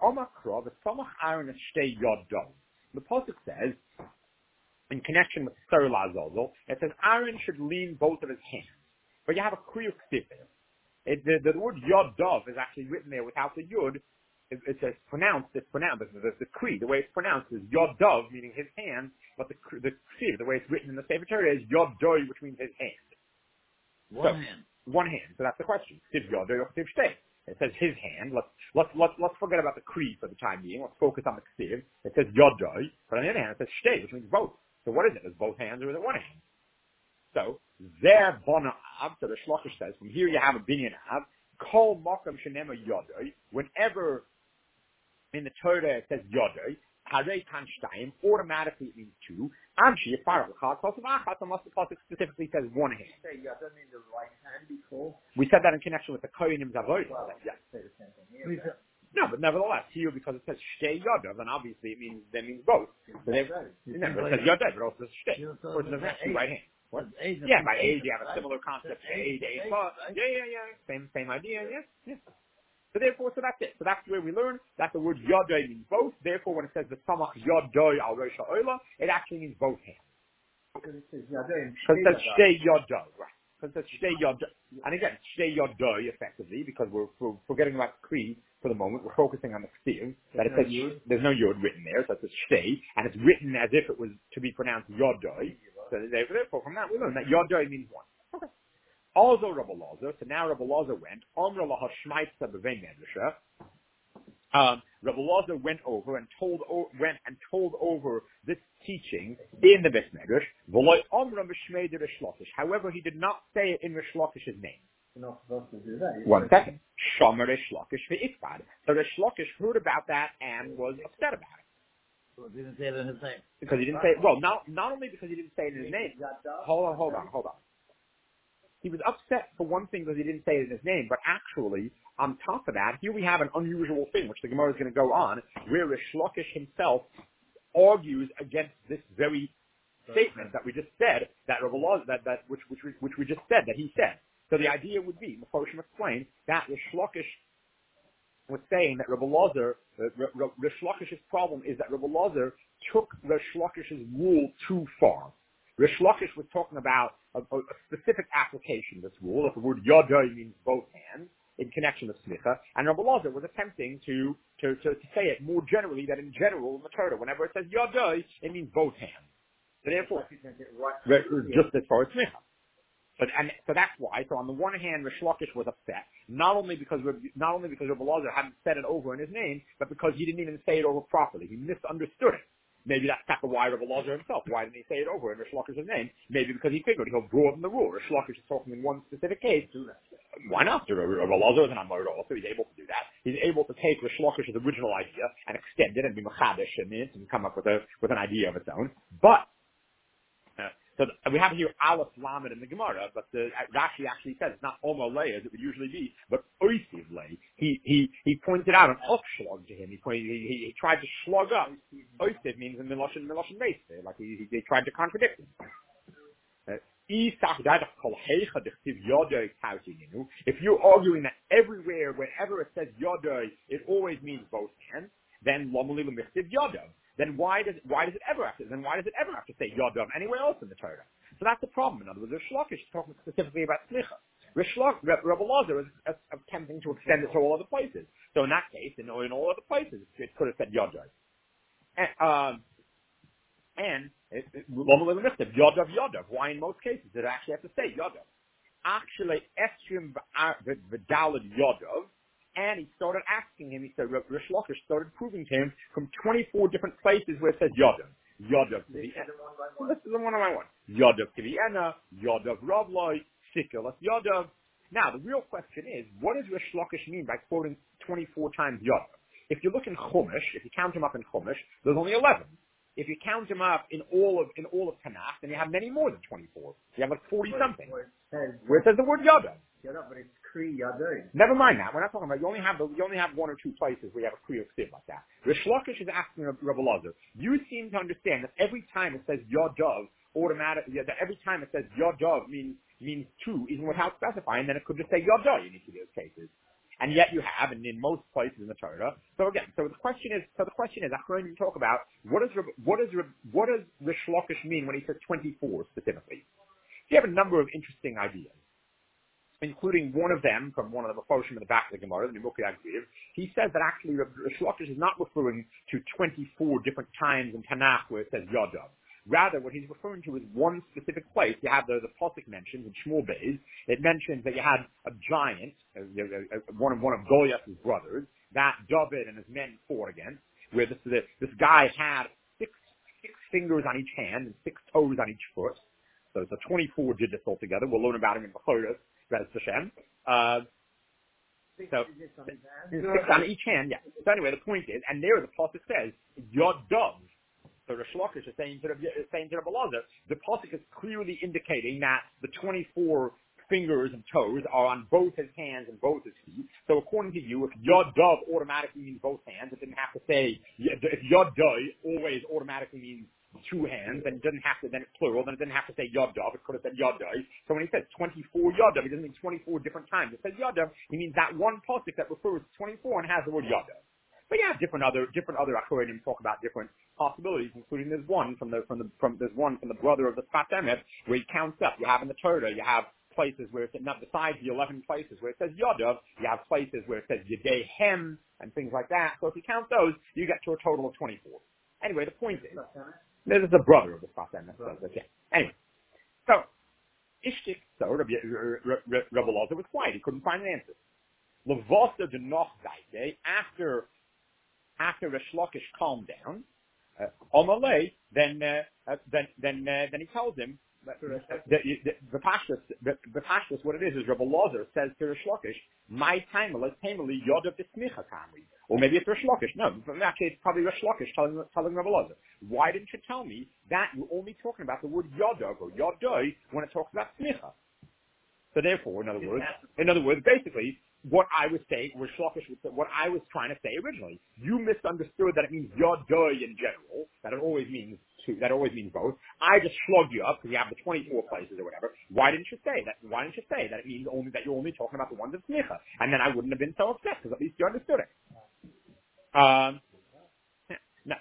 pasuk says, in connection with Sarah Lazazel, it says Aaron should lean both of his hands. But you have a kriyuk there. The word Yod Dov is actually written there without the Yud. It's pronounced. The Kri, the way it's pronounced is Yod Dov, meaning his hand, but the Ksiv, the way it's written in the Sefer Torah is Yod Doi, which means his hand. One hand. One hand. So that's the question. Ksiv Yod Doi or Ksiv Shtei. It says his hand. Let's forget about the Kri for the time being. Let's focus on the Ksiv. It says Yod Doi, but on the other hand, it says Shtei, which means both. So what is it? Is it both hands or is it one hand? So, there bona av, so the Shlokish says, from here you have a binyan av, kol makam shenema yodoi, whenever in the Torah it says yodoi, harei kan shtayim, automatically it means two, amshi yifar l'chad, kosav achas, unless the pasuk specifically says one hand. Say yodoi means the right hand before? We said that in connection with the Kohenim's avodah. Well, yeah. Say the same thing here. No, but nevertheless, here because it says shtei yodov, then obviously it means both. So it says yodov, but also says shtei. Of course, it doesn't have two right hands. What? Yeah, by age you have a similar concept. Age, yeah. Same idea. Yeah. So therefore, so that's it. So that's where we learn that the word yodoi means both. Therefore, when it says the samach yodoi al rosh ha'olah, it actually means both hands. Because it says yodoi. Because it says shtei yodoi, right? Because it says shtei yodoi, and again, shtei yodoi effectively because we're forgetting about the Kri for the moment. We're focusing on the Ksiv. That it says there's no yod written there, so it says shtei, and it's written as if it was to be pronounced yodoi. So therefore, from that we learn that Yodoi means one. Okay. Also Rabbi Lazar, so now Rabbi Lazar went, Omra lahashmaitza b'vein medrasha. Rabbi Lazar went told over this teaching in the Beis Medrash. V'loi Omra b'shmei de Rish Lakish. However, he did not say it in Rish Lakish's name. You're not supposed to do that. One second. Shomer Rish Lakish ve'ifkad. So Rish Lakish heard about that and was upset about it. Well, he didn't say it in his name. Because he didn't say it. Well, not only because he didn't say it in his name. Hold on. He was upset for one thing because he didn't say it in his name, but actually, on top of that, here we have an unusual thing, which the Gemara is going to go on, where Rish Lakish himself argues against this very statement that we just said, that Rabbi Lazar, which we just said, that he said. So the idea would be, Mephoshim explained, that Rish Lakish was saying that Rabbi Lazar, Rish Lakish's problem is that Rabbi Lazar took Rish Lakish's rule too far. Rish Lakish was talking about a specific application of this rule. If the word yodai means both hands in connection with smicha, and Rabbi Elazar was attempting to say it more generally, that in general in the Torah, whenever it says yodai, it means both hands. So therefore, just as far as smicha. So that's why. So on the one hand, Rish Lakish was upset, not only because Rabbi Elazar hadn't said it over in his name, but because he didn't even say it over properly. He misunderstood it. Maybe that's kind of why Rabbi Elazar himself. Why didn't he say it over in Rish Lakish's name? Maybe because he figured he'll broaden the rule. Rish Lakish is talking in one specific case. Why not? Rabbi Elazar is an Amor also. He's able to do that. He's able to take Rish Lakish's original idea and extend it and be machadish in it and come up with an idea of its own. But so we have here Aleph Lamed in the Gemara, but Rashi actually says it's not Omer Lei as it would usually be, but Oisiv Lei. He pointed out an upschlag to him. He tried to slug up. Oisiv means in Miloshin Beis, like they tried to contradict him. If you're arguing that everywhere, wherever it says Yodai, it always means both hands, then Lomali L'Michtiv Yodai. Then why does it ever have to say Yodam anywhere else in the Torah? So that's the problem. In other words, Rish Lakish is talking specifically about smicha. Rabbi Elazar is attempting to extend it to all other places. So in that case, in all other places, it could have said Yodam. And Yodav. Why in most cases did it actually have to say Yodav? Actually, Estrim V'Dalad Yodav. And he started asking him, he said, Rish Lakish started proving to him from 24 different places where it says Yodav. Yodav to the end. This is the one on my one. Yodav to the Enna, Yodav Ravloi, Sikalas Yodav. Now, the real question is, what does Rish Lakish mean by quoting 24 times Yodav? If you look in Chumash, if you count him up in Chumash, there's only 11. If you count him up in all of Tanakh, then you have many more than 24. You have like 40 something. Where it says the word Yodav. But it's Kri Yadai. Never mind that. We're not talking about. You only have one or two places where you have a Kri of Ksiv like that. Rish Lakish is asking Rabbi Elazar. You seem to understand that every time it says Yadav, automatically, that every time it says Yadav means two, even without specifying. Then it could just say Yadav in each of those cases. And yet you have, and in most places in the Torah. So the question is, Achronim talk about what does Rish Lakish mean when he says 24 specifically? You have a number of interesting ideas, including one of them from one of the Mefarshim in the back of the Gemara, the Nimukei Agriv. He says that actually Rish Lakish is not referring to 24 different times in Tanakh where it says Yadav. Rather, what he's referring to is one specific place. You have the pasuk mentions in Shmuel Beis. It mentions that you had a giant, one of Goliath's brothers, that David and his men fought against, where this guy had six fingers on each hand and 6 toes on each foot. So it's 24 digits altogether. We'll learn about him in Bechoros. That's Hashem. So 6 on each hand, yeah. So anyway, the point is, and there the pasuk says Yadav. So Rish Lakish is saying to Rabbi Elazar, the pasuk is clearly indicating that the 24 fingers and toes are on both his hands and both his feet. So according to you, if Yadav automatically means both hands, it didn't have to say, if Yadai always automatically means 2 hands, then it doesn't have to, then it's plural, then it didn't have to say Yadav, it could have said Yadai. So when he says 24 Yadav, it doesn't mean 24 different times. It says Yadav, he means that one pasuk that refers to 24 and has the word Yadav. But yeah, different other Achronim talk about different possibilities, including there's one from the brother of the Sfat Emet where he counts up. You have in the Torah, you have places where it's not besides the 11 places where it says Yadav, you have places where it says Yadei Hem and things like that. So if you count those, you get to a total of 24. Anyway, the point is, this is the brother of the Sfat Emet. Yeah. Anyway, so Ishtik, so Rabbi Elazar was quiet. He couldn't find an answer. Levasa de Noch Zaite, after Rish Lakish calmed down, Omalei, then he tells him the Pashtus, what it is Rabbi Elazar says to Rish Lakish, my timely Yodav Desmicha Kamri. Or maybe it's Rish Lakish. No, actually it's probably Rish Lakish telling Rabbi Elazar, why didn't you tell me that you're only talking about the word Yodav or Yodai when it talks about Smicha? So therefore, in other words, basically, what I was saying, what I was trying to say originally. You misunderstood that it means Yodai in general, that it always means both. I just slugged you up because you have the 24 places or whatever. Why didn't you say that? Why didn't you say that it means only that you're only talking about the ones of Smicha? And then I wouldn't have been so upset because at least you understood it. No,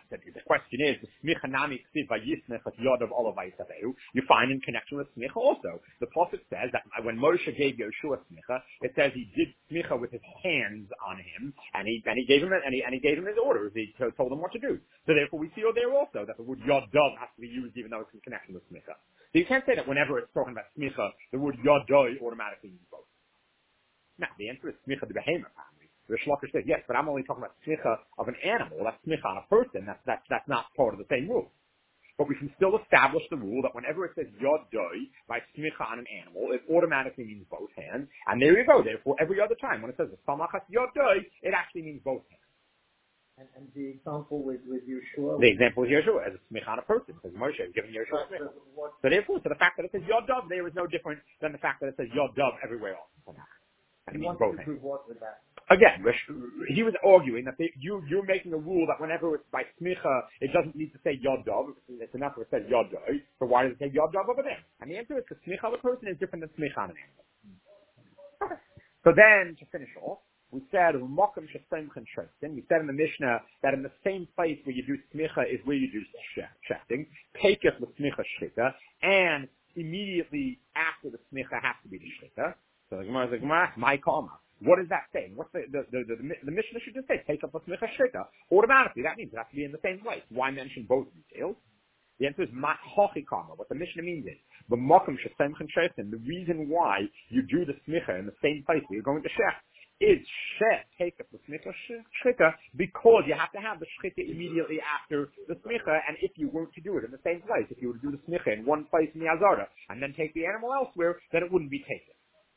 question is, the smicha nami ksiv vayisnech at yod of olav vayisaveu, you find in connection with smicha also. The prophet says that when Moshe gave Yeshua smicha, it says he did smicha with his hands on him, and he gave him his orders. He told him what to do. So therefore, we see there also that the word yod dov has to be used even though it's in connection with smicha. So you can't say that whenever it's talking about smicha, the word yod doi automatically means both. Now, the answer is smicha de behemoth family. The Shloker says, yes, but I'm only talking about smicha of an animal. That's smicha on a person. That's not part of the same rule. But we can still establish the rule that whenever it says yod doi by smicha on an animal, it automatically means both hands. And there you go. Therefore, every other time when it says samachas yod doi, it actually means both hands. And the example with Yeshua? The example with Yeshua is a smicha on a person, because Moshe is giving Yeshua a smicha. So therefore, the fact that it says yod dov, there is no different than the fact that it says yod dov everywhere else. And it means both hands. What with that? Again, he was arguing that you're making a rule that whenever it's by smicha, it doesn't need to say yod dov. It's enough if it says yod dov. So why does it say yod dov over there? And the answer is because smicha of a person is different than smicha on an animal. Okay. So then, to finish off, we said we said in the Mishnah that in the same place where you do smicha is where you do shechting. Taketh the smicha shchita, and immediately after the smicha has to be the shchita. So the Gemara says, my karma. What is that saying? What's the Mishnah should just say, take up a smicha shchita. Automatically, that means it has to be in the same place. Why mention both details? The answer is hochi karma. What the Mishnah means is, the reason why you do the smicha in the same place where you're going to shech is take up the smicha shchita, because you have to have the shchita immediately after the smicha, and if you weren't to do it in the same place, if you were to do the smicha in one place in the azara, and then take the animal elsewhere, then it wouldn't be taken.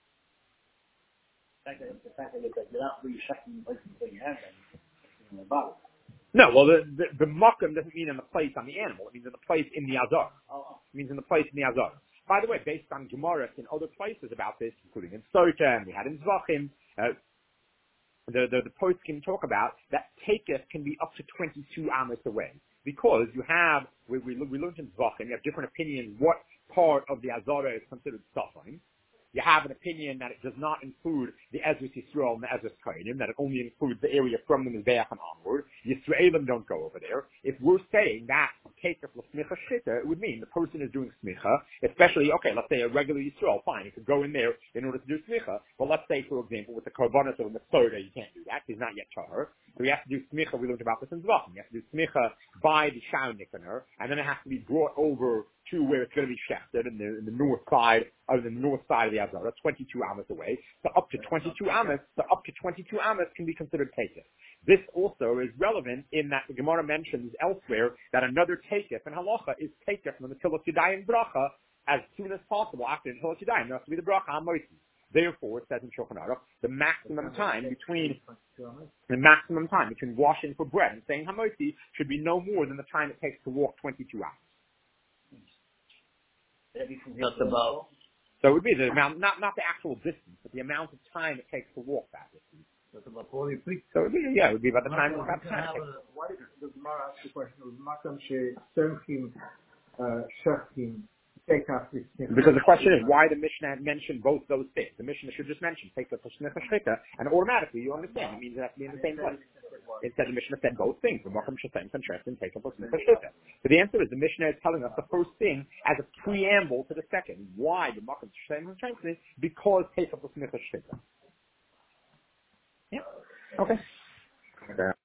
The fact that you're not really checking places that you have in the body. No, well, the makam doesn't mean in the place on the animal. It means in the place in the azar. It means in the place in the azar. By the way, based on Gemara in other places about this, including in Sota, and we had in Zvachim, the post can talk about that taketh can be up to 22 amas away. Because you have, we learned in Zvachim, you have different opinions what part of the azara is considered suffering. You have an opinion that it does not include the Ezras Yisrael and the Ezras Kainim, that it only includes the area from the Mizbeach and onward. Yisraelim don't go over there. If we're saying that taketh l'smicha shita, it would mean the person is doing smicha, especially, okay, let's say a regular Yisrael, fine, he could go in there in order to do smicha. But let's say, for example, with the Karbanos or the Soda, you can't do that, he's not yet Tahar. So he has to do smicha, we learned about this in Zvachim. He has to do smicha by the Shaunikaner, and then it has to be brought over to where it's going to be shafted in the north side of the Azara, 22 amas away. So up to 22 amas can be considered taketh. This also is relevant in that the Gemara mentions elsewhere that another taketh in halacha is taketh from the Netilas Yadayim bracha as soon as possible after the Netilas Yadayim. There has to be the bracha hamoisi. Therefore, it says in Shulchan Aruch, the maximum time between washing for bread and saying hamoisi should be no more than the time it takes to walk 22 hours. Just about. So it would be the amount, not the actual distance, but the amount of time it takes to walk that distance. Just about 40 feet. So it would be about the time. Why does the Gemara ask the question of Makam Shechim take off this? Because the question is why the Mishnah had mentioned both those things. The Mishnah should just mention take the Smicha Shchita, and automatically you understand it means it has to be in the same place. Instead, the Mishnah said both things. The Makam Shechem contrast and take the Smicha Shchita. So the answer is the Mishnah is telling us the first thing as a preamble to the second. Why the Makam Shechem contrast? Because take the Smicha Shchita. Yeah. Okay.